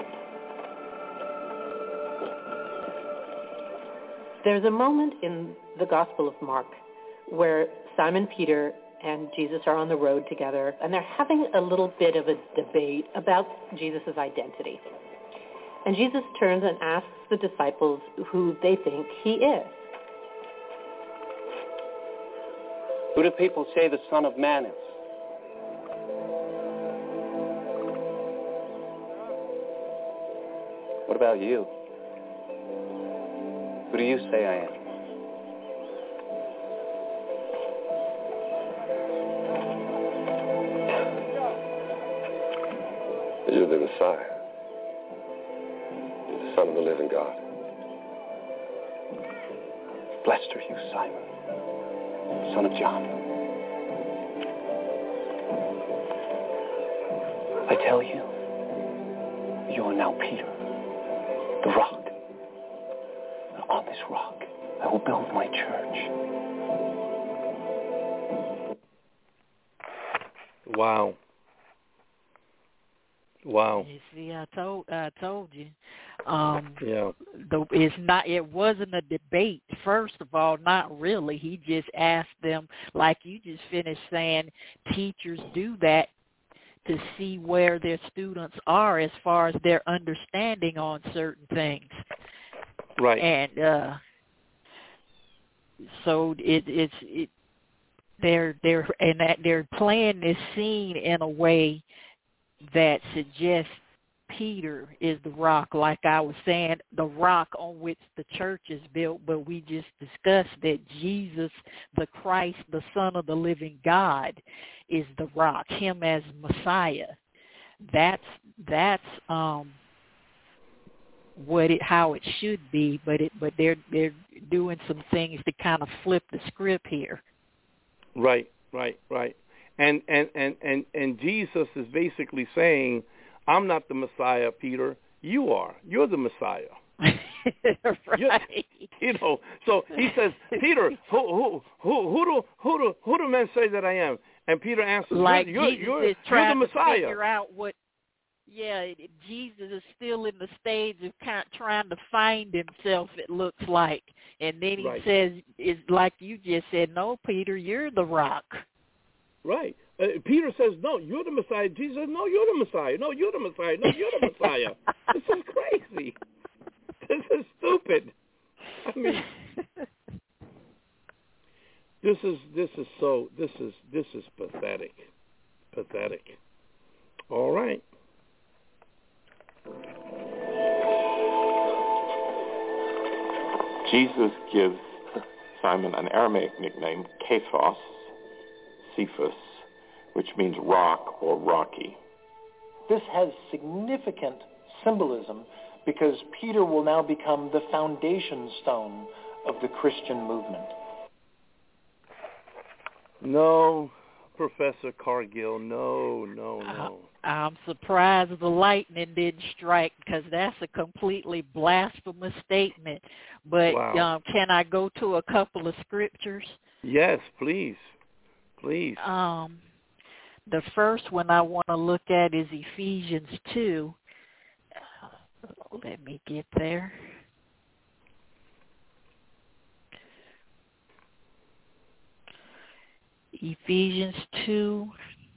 There's a moment in the Gospel of Mark where Simon Peter and Jesus are on the road together, and they're having a little bit of a debate about Jesus' identity. And Jesus turns and asks the disciples who they think he is. Who do people say the Son of Man is? What about you? Who do you say I am? You're the Messiah. You're the Son of the living God. Blessed are you, Simon, son of John. I tell you, you are now Peter, the rock. And on this rock, I will build my church. Wow. Wow. You see, I told I told you. Um, yeah. The, it's not. It wasn't a debate. First of all, not really. He just asked them, like you just finished saying. Teachers do that to see where their students are as far as their understanding on certain things. Right. And uh, so it, it's it, they're they're and that they're playing this scene in a way that suggests Peter is the rock, like I was saying, the rock on which the church is built, but we just discussed that Jesus, the Christ, the Son of the living God, is the rock, him as Messiah. That's that's um what it how it should be, but it but they're they're doing some things to kind of flip the script here. Right, right, right. And and, and, and, and Jesus is basically saying, I'm not the Messiah, Peter. You are. You're the Messiah. Right. You're, you know. So he says, Peter, who who who who do who do who do men say that I am? And Peter answers, like you're Jesus you're, is you're, you're trying the to Messiah. figure out what. Yeah, Jesus is still in the stage of kind of trying to find himself, it looks like. And then he right. says, "It's like you just said, no, Peter, you're the rock." Right. Uh, Peter says, no, you're the Messiah. Jesus says, no, you're the Messiah. No, you're the Messiah. No, you're the Messiah. This is crazy. This is stupid. I mean, this is this is so this is this is pathetic. Pathetic. All right. Jesus gives Simon an Aramaic nickname, Kephas, Cephas, which means rock or rocky. This has significant symbolism because Peter will now become the foundation stone of the Christian movement. No, Professor Cargill, no, no, no. I'm surprised the lightning didn't strike because that's a completely blasphemous statement. But wow. um, can I go to a couple of scriptures? Yes, please. Please. Um, the first one I want to look at is Ephesians two. Let me get there. Ephesians two,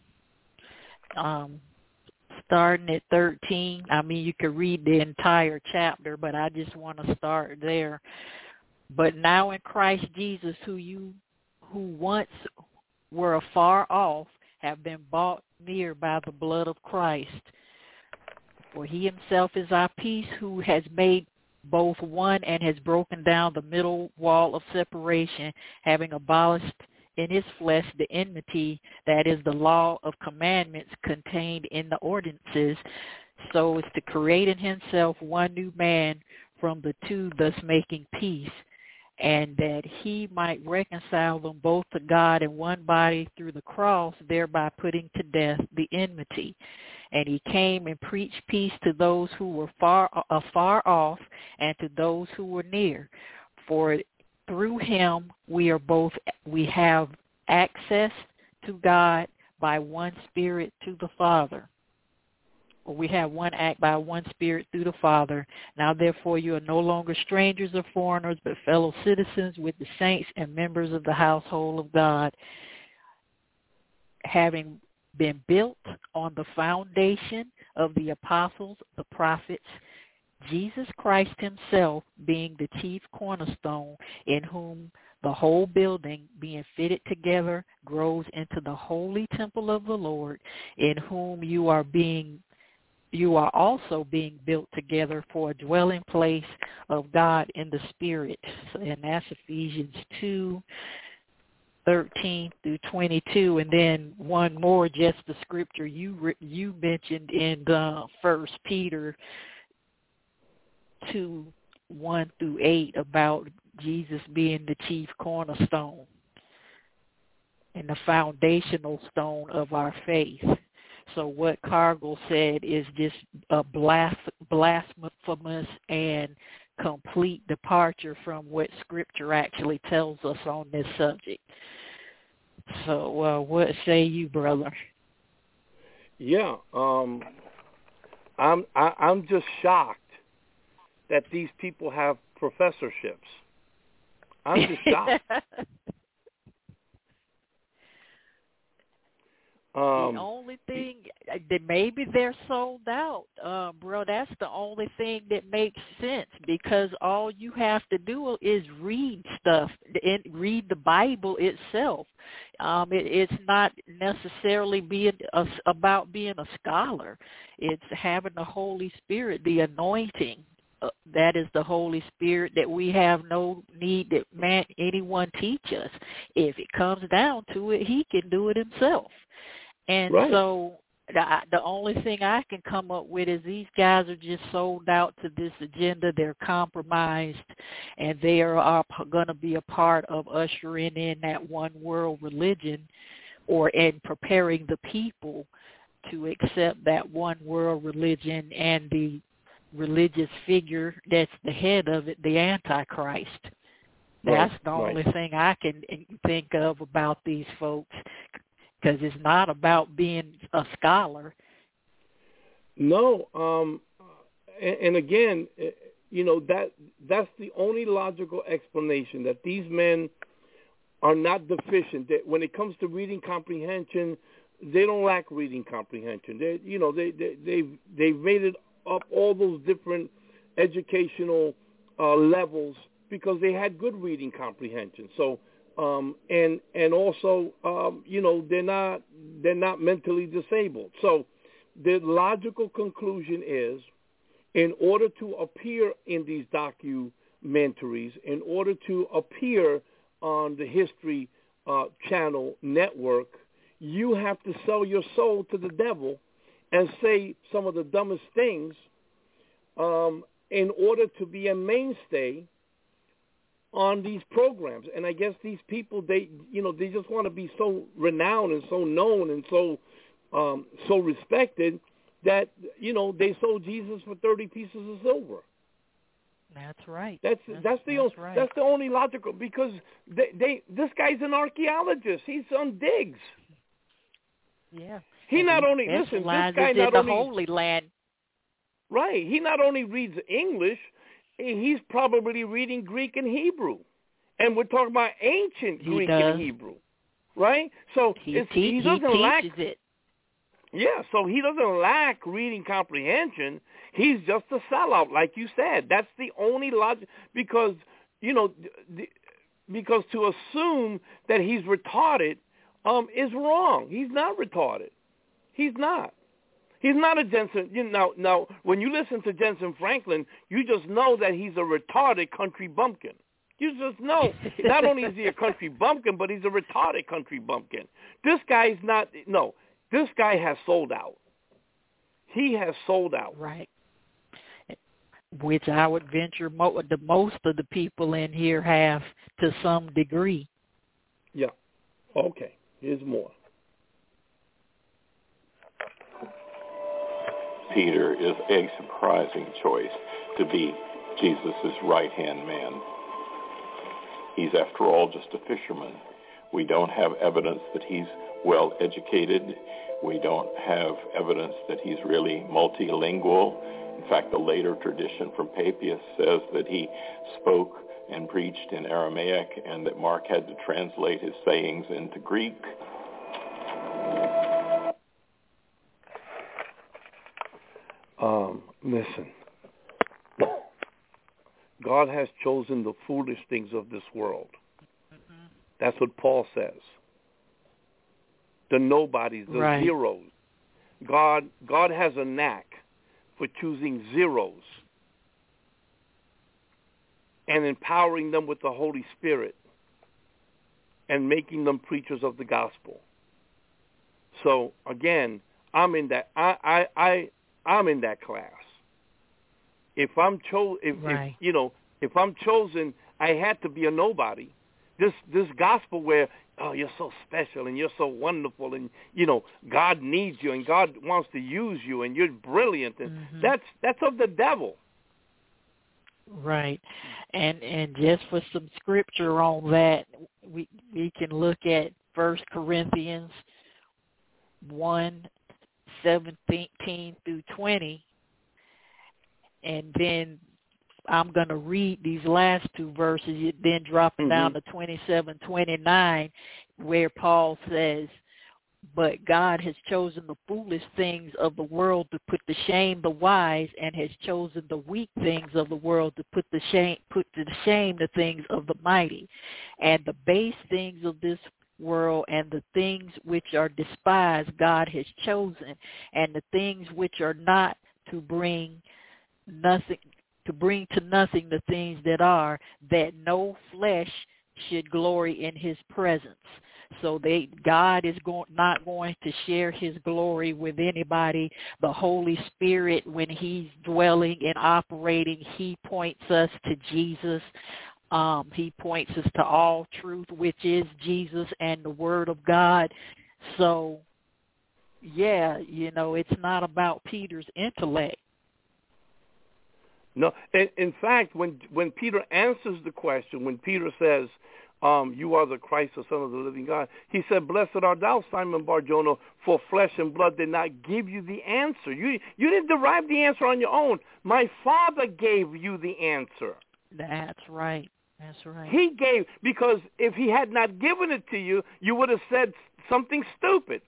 um, starting at thirteen. I mean, you could read the entire chapter, but I just want to start there. But now in Christ Jesus, who you who once were afar off, have been brought near by the blood of Christ. For he himself is our peace, who has made both one and has broken down the middle wall of separation, having abolished in his flesh the enmity, that is the law of commandments contained in the ordinances, so as to create in himself one new man from the two, thus making peace, and that he might reconcile them both to God in one body through the cross, thereby putting to death the enmity. And he came and preached peace to those who were far afar off and to those who were near. For through him we are both we have access to God by one Spirit to the Father. Or we have one act by one Spirit through the Father. Now therefore you are no longer strangers or foreigners, but fellow citizens with the saints and members of the household of God, having been built on the foundation of the apostles, the prophets, Jesus Christ himself being the chief cornerstone, in whom the whole building being fitted together grows into the holy temple of the Lord, in whom you are being you are also being built together for a dwelling place of God in the Spirit. And that's Ephesians two, thirteen through twenty-two, and then one more, just the scripture you you mentioned in uh, First Peter two, one through eight, about Jesus being the chief cornerstone and the foundational stone of our faith. So what Cargill said is just a blasphemous and complete departure from what Scripture actually tells us on this subject. So uh, what say you, brother? Yeah, um, I'm I, I'm just shocked that these people have professorships. I'm just shocked. Um, the only thing that maybe they're sold out, uh, bro. That's the only thing that makes sense, because all you have to do is read stuff and read the Bible itself. Um, it, it's not necessarily being a, about being a scholar. It's having the Holy Spirit, the anointing. Uh, that is the Holy Spirit that we have no need that man anyone teach us. If it comes down to it, he can do it himself. And right. so the, the only thing I can come up with is these guys are just sold out to this agenda. They're compromised, and they are, are going to be a part of ushering in that one world religion, or in preparing the people to accept that one world religion and the religious figure that's the head of it, the Antichrist. That's right. the only right. thing I can think of about these folks. Because it's not about being a scholar. No, um, and, and again, you know, that that's the only logical explanation, that these men are not deficient. That when it comes to reading comprehension, they don't lack reading comprehension. They, you know, they they they've they've rated up all those different educational uh, levels because they had good reading comprehension. So. Um, and and also, um, you know, they're not they're not mentally disabled. So the logical conclusion is, in order to appear in these documentaries, in order to appear on the History uh, Channel network, you have to sell your soul to the devil and say some of the dumbest things um, in order to be a mainstay on these programs. And I guess these people, they, you know, they just want to be so renowned and so known and so um, so respected that, you know, they sold Jesus for thirty pieces of silver. That's right. That's that's, that's the that's only, right. that's the only logical, because they, they this guy's an archaeologist. He's on digs. Yeah. He and not he only listen. This guy in not the only Holy Land. Right. He not only reads English. He's probably reading Greek and Hebrew. And we're talking about ancient he Greek does. and Hebrew, right? So he, it's, te- he doesn't he lack it. Yeah, so he doesn't lack reading comprehension. He's just a sellout, like you said. That's the only logic, because, you know, the, because to assume that he's retarded um, is wrong. He's not retarded. He's not. He's not a Jensen. You know, now, when you listen to Jensen Franklin, you just know that he's a retarded country bumpkin. You just know. Not only is he a country bumpkin, but he's a retarded country bumpkin. This guy's not. No, this guy has sold out. He has sold out. Right. Which I would venture mo- the most of the people in here have to some degree. Yeah. Okay. Here's more. Peter is a surprising choice to be Jesus' right-hand man. He's, after all, just a fisherman. We don't have evidence that he's well-educated. We don't have evidence that he's really multilingual. In fact, the later tradition from Papias says that he spoke and preached in Aramaic and that Mark had to translate his sayings into Greek. Um, listen, God has chosen the foolish things of this world. Mm-hmm. That's what Paul says. The nobodies, the right. zeros. God, God has a knack for choosing zeros and empowering them with the Holy Spirit and making them preachers of the gospel. So again, I'm in that. I, I, I I'm in that class. If I'm cho- if, right. if you know, if I'm chosen, I had to be a nobody. This this gospel where, oh, you're so special and you're so wonderful and, you know, God needs you and God wants to use you and you're brilliant, and mm-hmm. that's that's of the devil. Right. And and just for some scripture on that, we we can look at First Corinthians one, seventeen through twenty, and then I'm going to read these last two verses, then dropping mm-hmm. down to twenty-seven, twenty-nine, where Paul says, but God has chosen the foolish things of the world to put to shame the wise, and has chosen the weak things of the world to put the shame put to shame the things of the mighty, and the base things of this world and the things which are despised God has chosen, and the things which are not, to bring nothing to bring to nothing the things that are, that no flesh should glory in his presence. So they God is going not going to share his glory with anybody. The Holy Spirit, when he's dwelling and operating, he points us to Jesus. Um, he points us to all truth, which is Jesus and the Word of God. So, yeah, you know, it's not about Peter's intellect. No, in, in fact, when when Peter answers the question, when Peter says, um, you are the Christ, the Son of the living God, he said, blessed art thou, Simon Bar-Jonah, for flesh and blood did not give you the answer. You, you didn't derive the answer on your own. My Father gave you the answer. That's right. That's right. He gave, because if he had not given it to you, you would have said something stupid.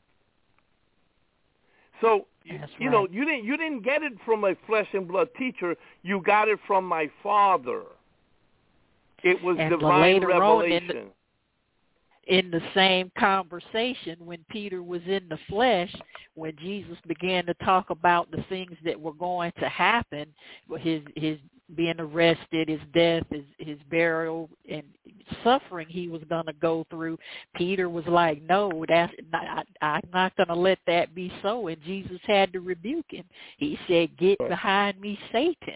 So, That's you right. know, you didn't you didn't get it from a flesh and blood teacher. You got it from my Father. It was and divine later revelation. On in, the, in the same conversation, when Peter was in the flesh, when Jesus began to talk about the things that were going to happen, his his being arrested, his death, his, his burial, and suffering he was going to go through, Peter was like, no, that's not, I, I'm not going to let that be so. And Jesus had to rebuke him. He said, get behind me, Satan.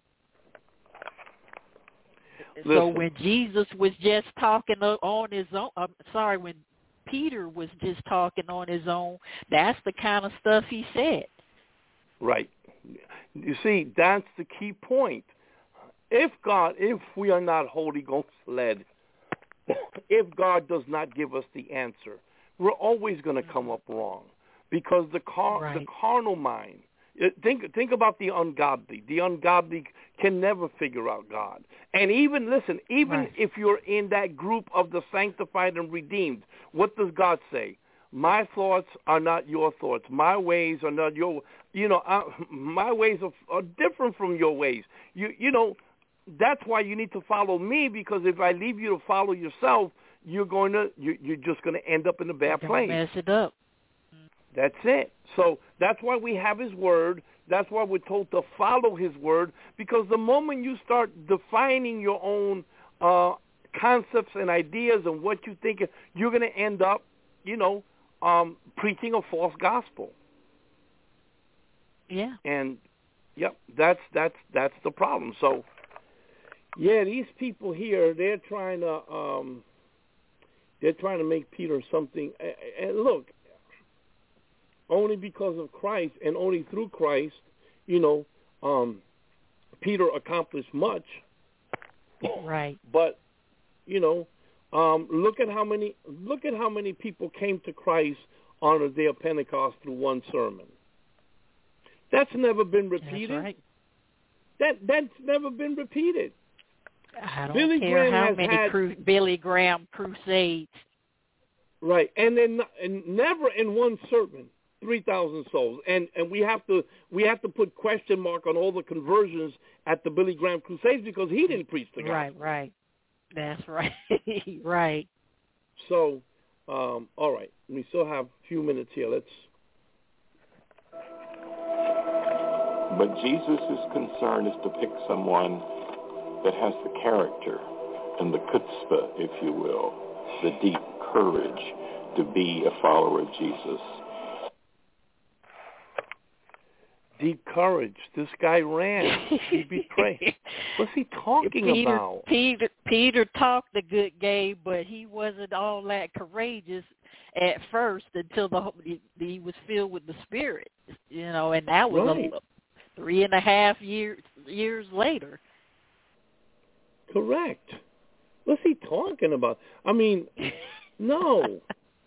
Listen. So when Jesus was just talking on his own, I'm sorry, when Peter was just talking on his own, that's the kind of stuff he said. Right. You see, that's the key point. If God, if we are not Holy Ghost led, if God does not give us the answer, we're always going to come up wrong, because the car, right. the carnal mind. Think think about the ungodly. The ungodly can never figure out God. And even, listen, even right. if you're in that group of the sanctified and redeemed, what does God say? My thoughts are not your thoughts. My ways are not your, you know, uh, my ways are, are different from your ways. You you know, that's why you need to follow me, because if I leave you to follow yourself, you're going to, you, you're just going to end up in a bad place. Mess it up. That's it. So that's why we have his word. That's why we're told to follow his word, because the moment you start defining your own uh, concepts and ideas and what you think, you're going to end up, you know, um, preaching a false gospel. Yeah. And, yep, that's that's that's the problem. So, yeah, these people here, they're trying to um, they're trying to make Peter something. And look, only because of Christ and only through Christ, you know, um, Peter accomplished much. Right. But, you know, um, look at how many look at how many people came to Christ on the day of Pentecost through one sermon. That's never been repeated. That's right. That that's never been repeated. I don't Billy care Graham how has many had, cru- Billy Graham crusades. Right, and then and never in one sermon three thousand souls, and and we have to we have to put question mark on all the conversions at the Billy Graham crusades, because he didn't preach the gospel. Right, right. That's right. Right. So, um, all right, we still have a few minutes here. Let's. But Jesus' concern is to pick someone that has the character and the chutzpah, if you will, the deep courage to be a follower of Jesus. Deep courage. This guy ran. He betrayed. What's he talking Peter, about? Peter, Peter talked a good game, but he wasn't all that courageous at first until the he, he was filled with the Spirit. You know, and that was right. a, three and a half years years later. Correct. What's he talking about? I mean, no.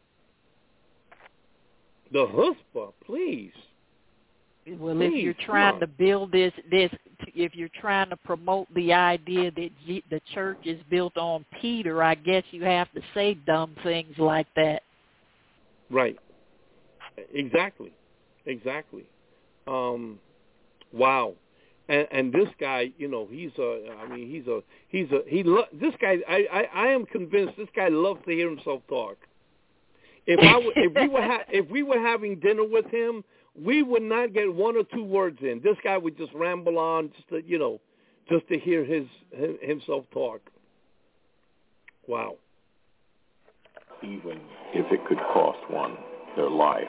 The chutzpah, please. Well, please, if you're trying to build this, this, if you're trying to promote the idea that G, the church is built on Peter, I guess you have to say dumb things like that. Right. Exactly. Exactly. Um, wow. And, and this guy, you know, he's a. I mean, he's a. He's a. He. Lo- this guy. I, I. I am convinced this guy loves to hear himself talk. If I. W- if we were. Ha- if we were having dinner with him, we would not get one or two words in. This guy would just ramble on, just to, you know, just to hear his himself talk. Wow. Even if it could cost one their life.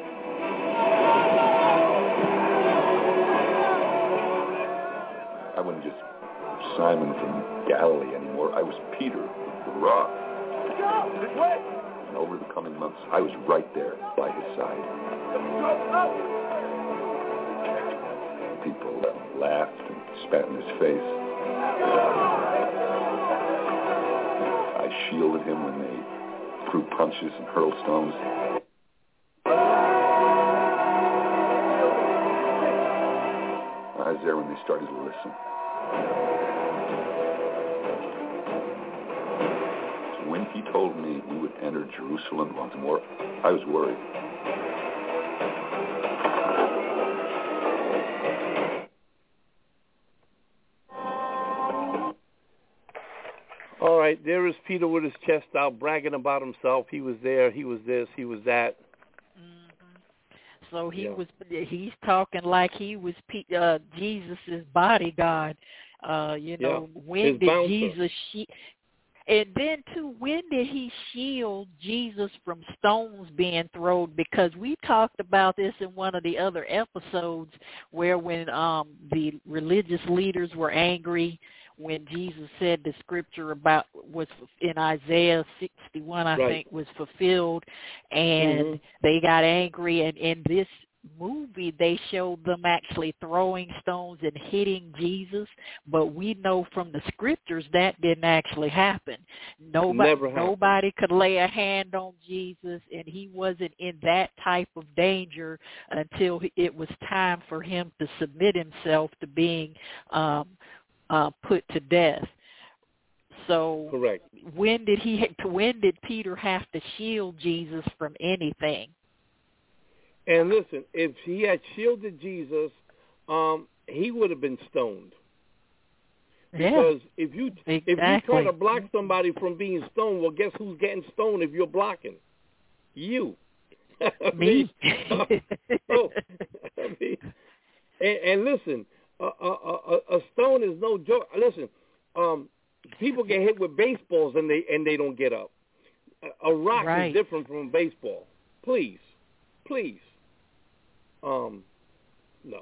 I wasn't just Simon from Galilee anymore. I was Peter, the rock. And over the coming months, I was right there by his side. People laughed and spat in his face. I shielded him when they threw punches and hurled stones. I was there when they started to listen. So when he told me we would enter Jerusalem once more, I was worried. All right, there is Peter with his chest out, bragging about himself. He was there, he was this, he was that. So he yeah. was. He's talking like he was uh, Jesus's bodyguard. Uh, you know, yeah. when His did bouncer. Jesus? She- and then too, when did he shield Jesus from stones being thrown? Because we talked about this in one of the other episodes, where when um, the religious leaders were angry, when Jesus said the scripture about was in Isaiah sixty-one, I right. think, was fulfilled, and mm-hmm. they got angry. And in this movie, they showed them actually throwing stones and hitting Jesus, but we know from the scriptures that didn't actually happen. Nobody, Never happened. Nobody could lay a hand on Jesus, and he wasn't in that type of danger until it was time for him to submit himself to being um, Uh, put to death. So correct. When did he? When did Peter have to shield Jesus from anything? And listen, if he had shielded Jesus, um, he would have been stoned. Because yeah, if you exactly. if you try to block somebody from being stoned, well, guess who's getting stoned if you're blocking? You. Me. uh, oh, I mean, and, and listen. A, a, a, a stone is no joke. Listen, um, people get hit with baseballs and they and they don't get up. A, a rock right. is different from a baseball. Please, please. Um, no.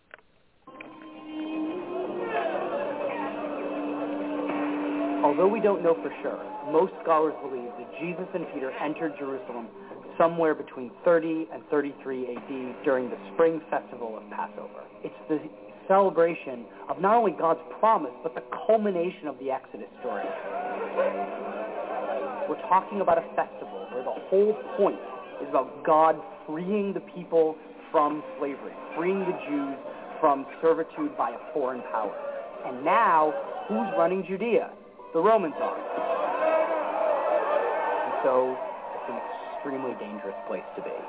Although we don't know for sure, most scholars believe that Jesus and Peter entered Jerusalem somewhere between thirty and thirty-three A D during the spring festival of Passover. It's the celebration of not only God's promise, but the culmination of the Exodus story. We're talking about a festival where the whole point is about God freeing the people from slavery, freeing the Jews from servitude by a foreign power. And now, who's running Judea? The Romans are. And so, it's an extremely dangerous place to be.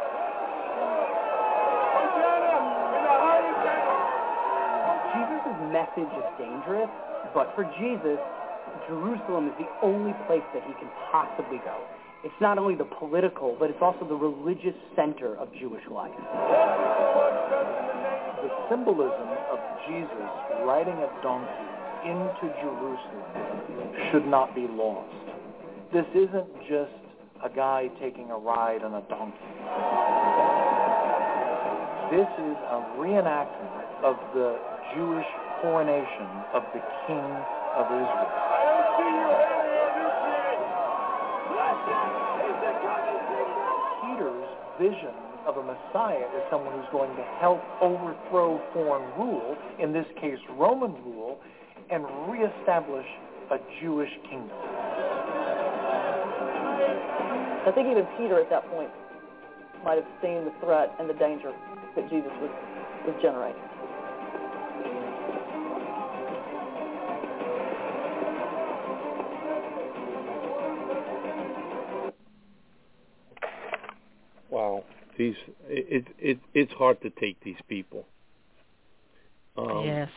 Jesus' message is dangerous, but for Jesus, Jerusalem is the only place that he can possibly go. It's not only the political, but it's also the religious center of Jewish life. The symbolism of Jesus riding a donkey into Jerusalem should not be lost. This isn't just a guy taking a ride on a donkey. This is a reenactment of the Jewish coronation of the King of Israel. Peter's vision of a Messiah is someone who's going to help overthrow foreign rule, in this case Roman rule, and reestablish a Jewish kingdom. I think even Peter at that point might have seen the threat and the danger that Jesus was, was generating. these it it it's hard to take these people. Um, yes.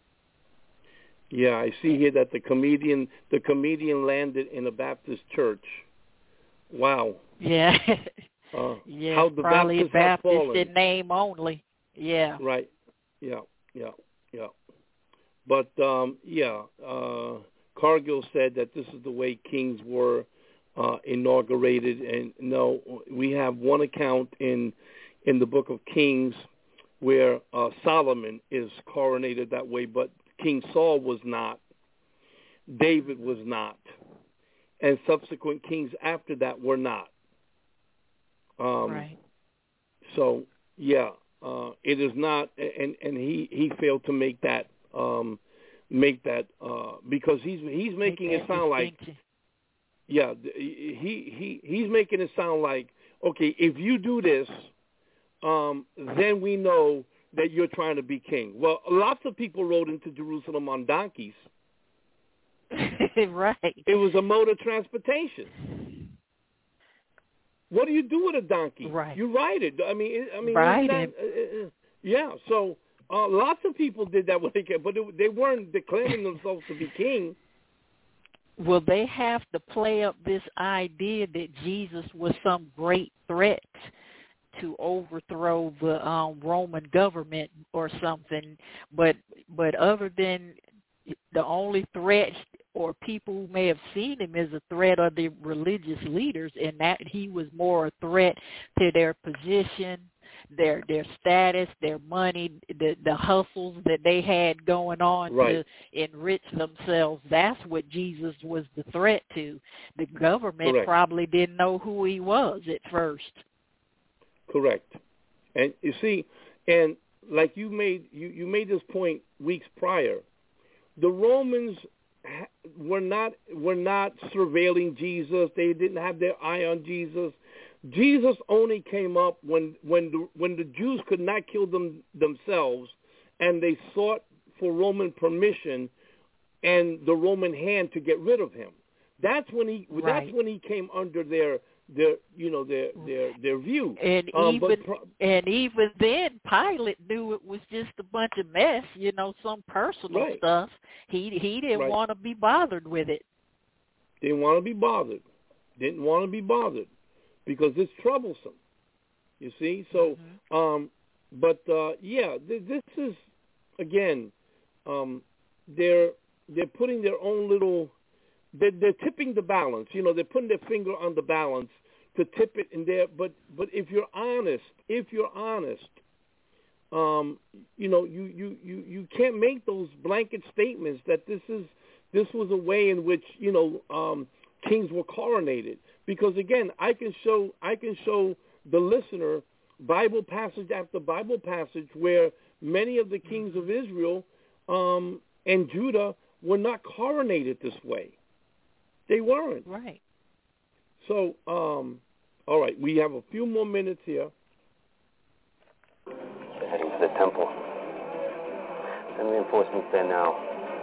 Yeah, I see here that the comedian the comedian landed in a Baptist church. Wow. Yeah. Uh, yeah. how the probably Baptists a Baptist have fallen. in name only. Yeah. Right. Yeah. Yeah. Yeah. But um, yeah, uh, Cargill said that this is the way kings were uh, inaugurated, and no, we have one account in in the Book of Kings where uh, Solomon is coronated that way, but King Saul was not. David was not. And subsequent kings after that were not. Um, right. So, yeah, uh, it is not, and, and he, he failed to make that, um, make that uh, because he's he's making Make it sound like, yeah, he, he he's making it sound like, okay, if you do this, um, then we know that you're trying to be king. Well, lots of people rode into Jerusalem on donkeys. Right. It was a mode of transportation. What do you do with a donkey? Right. You ride it. I mean, I mean, ride that, it. Uh, uh, yeah. So uh, lots of people did that when they came, but it, they weren't declaring themselves to be king. Well, they have to play up this idea that Jesus was some great threat to overthrow the um, Roman government or something. But but other than the only threat, or people who may have seen him as a threat, are the religious leaders, and that he was more a threat to their position, their their status, their money, the the hustles that they had going on right. to enrich themselves. That's what Jesus was the threat to. The government Correct. probably didn't know who he was at first. Correct. And you see, and like you made you, you made this point weeks prior, the Romans were not were not surveilling Jesus. They didn't have their eye on Jesus. Jesus only came up when when the when the Jews could not kill them themselves, and they sought for Roman permission and the Roman hand to get rid of him. That's when he right. that's when he came under their their you know their their their view. And um, even pro- and even then, Pilate knew it was just a bunch of mess, you know, some personal right. stuff. He he didn't right. want to be bothered with it. Didn't want to be bothered. Didn't want to be bothered because it's troublesome. You see, so mm-hmm. um, but uh, yeah, th- this is again, um, they're they're putting their own little. They're, they're tipping the balance. You know, they're putting their finger on the balance to tip it in there. But but if you're honest, if you're honest, um, you know, you, you, you, you can't make those blanket statements that this is this was a way in which, you know, um, kings were coronated. Because again, I can show I can show the listener Bible passage after Bible passage where many of the kings of Israel um, and Judah were not coronated this way. They weren't. Right. So, um, all right, we have a few more minutes here. They're heading to the temple. Send reinforcements there now.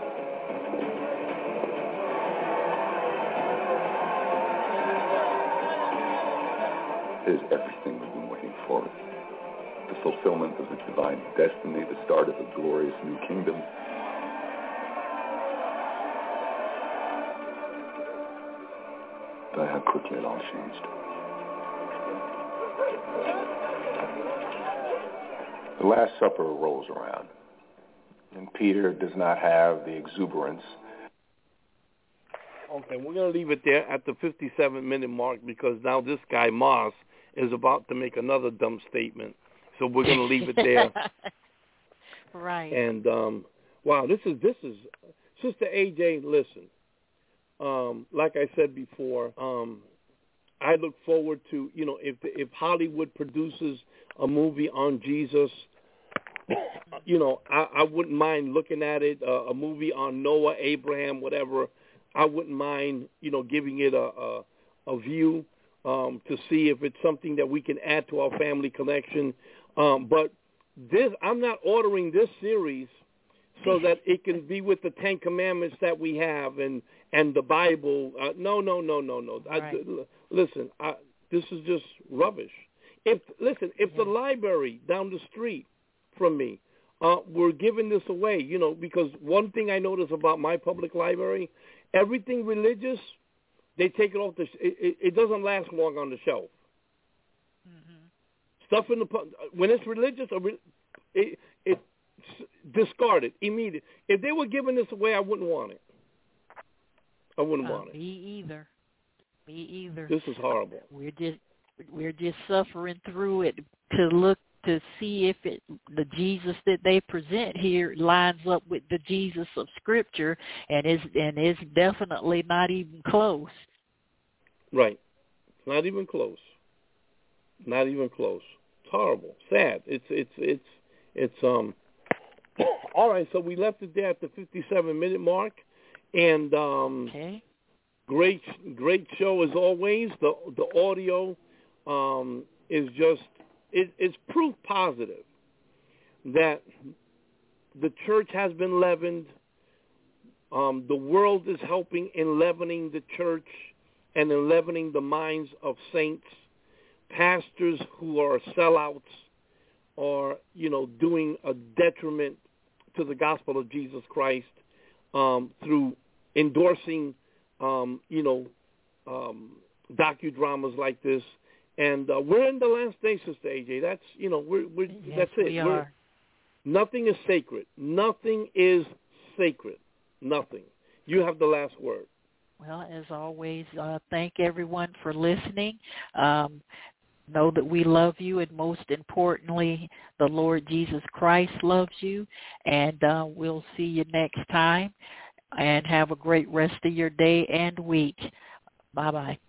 Here's everything we've been waiting for. The fulfillment of the divine destiny, the start of a glorious new kingdom. But how quickly it all changed. The Last Supper rolls around, and Peter does not have the exuberance. Okay, we're going to leave it there at the fifty-seven minute mark because now this guy, Moss, is about to make another dumb statement. So we're going to leave it there. Right. And, um, wow, this is, this is, Sister A J, listen. Um, like I said before, um, I look forward to, you know, if if Hollywood produces a movie on Jesus, you know, I, I wouldn't mind looking at it, uh, a movie on Noah, Abraham, whatever. I wouldn't mind, you know, giving it a, a, a view um, to see if it's something that we can add to our family collection. Um, but this, I'm not ordering this series so that it can be with the Ten Commandments that we have and, and the Bible. Uh, no, no, no, no, no. Right. I, listen, I, this is just rubbish. If listen, if the library down the street from me uh, were giving this away, you know, because one thing I notice about my public library, everything religious, they take it off the. It, it, it doesn't last long on the shelf. Mm-hmm. Stuff in the when it's religious, it it discarded immediately. If they were giving this away, I wouldn't want it. I wouldn't uh, want it. Me either. Me either. This is horrible. We're just we're just suffering through it to look to see if it the Jesus that they present here lines up with the Jesus of Scripture, and is and it's definitely not even close. Right. Not even close. Not even close. It's horrible. Sad. It's it's it's it's um all right, so we left it there at the fifty-seven minute mark, and um okay. great great show as always. The the audio um is just it, it's proof positive that the church has been leavened. Um, the world is helping in leavening the church and in leavening the minds of saints. Pastors who are sellouts are, you know, doing a detriment to the gospel of Jesus Christ um, through endorsing, um, you know, um, docudramas like this. And uh, we're in the last days, Sister A J. That's, you know, we're, we're yes, that's it. We we're, are. Nothing is sacred. Nothing is sacred. Nothing. You have the last word. Well, as always, uh, thank everyone for listening. Um, know that we love you, and most importantly, the Lord Jesus Christ loves you. And uh, we'll see you next time. And have a great rest of your day and week. Bye-bye.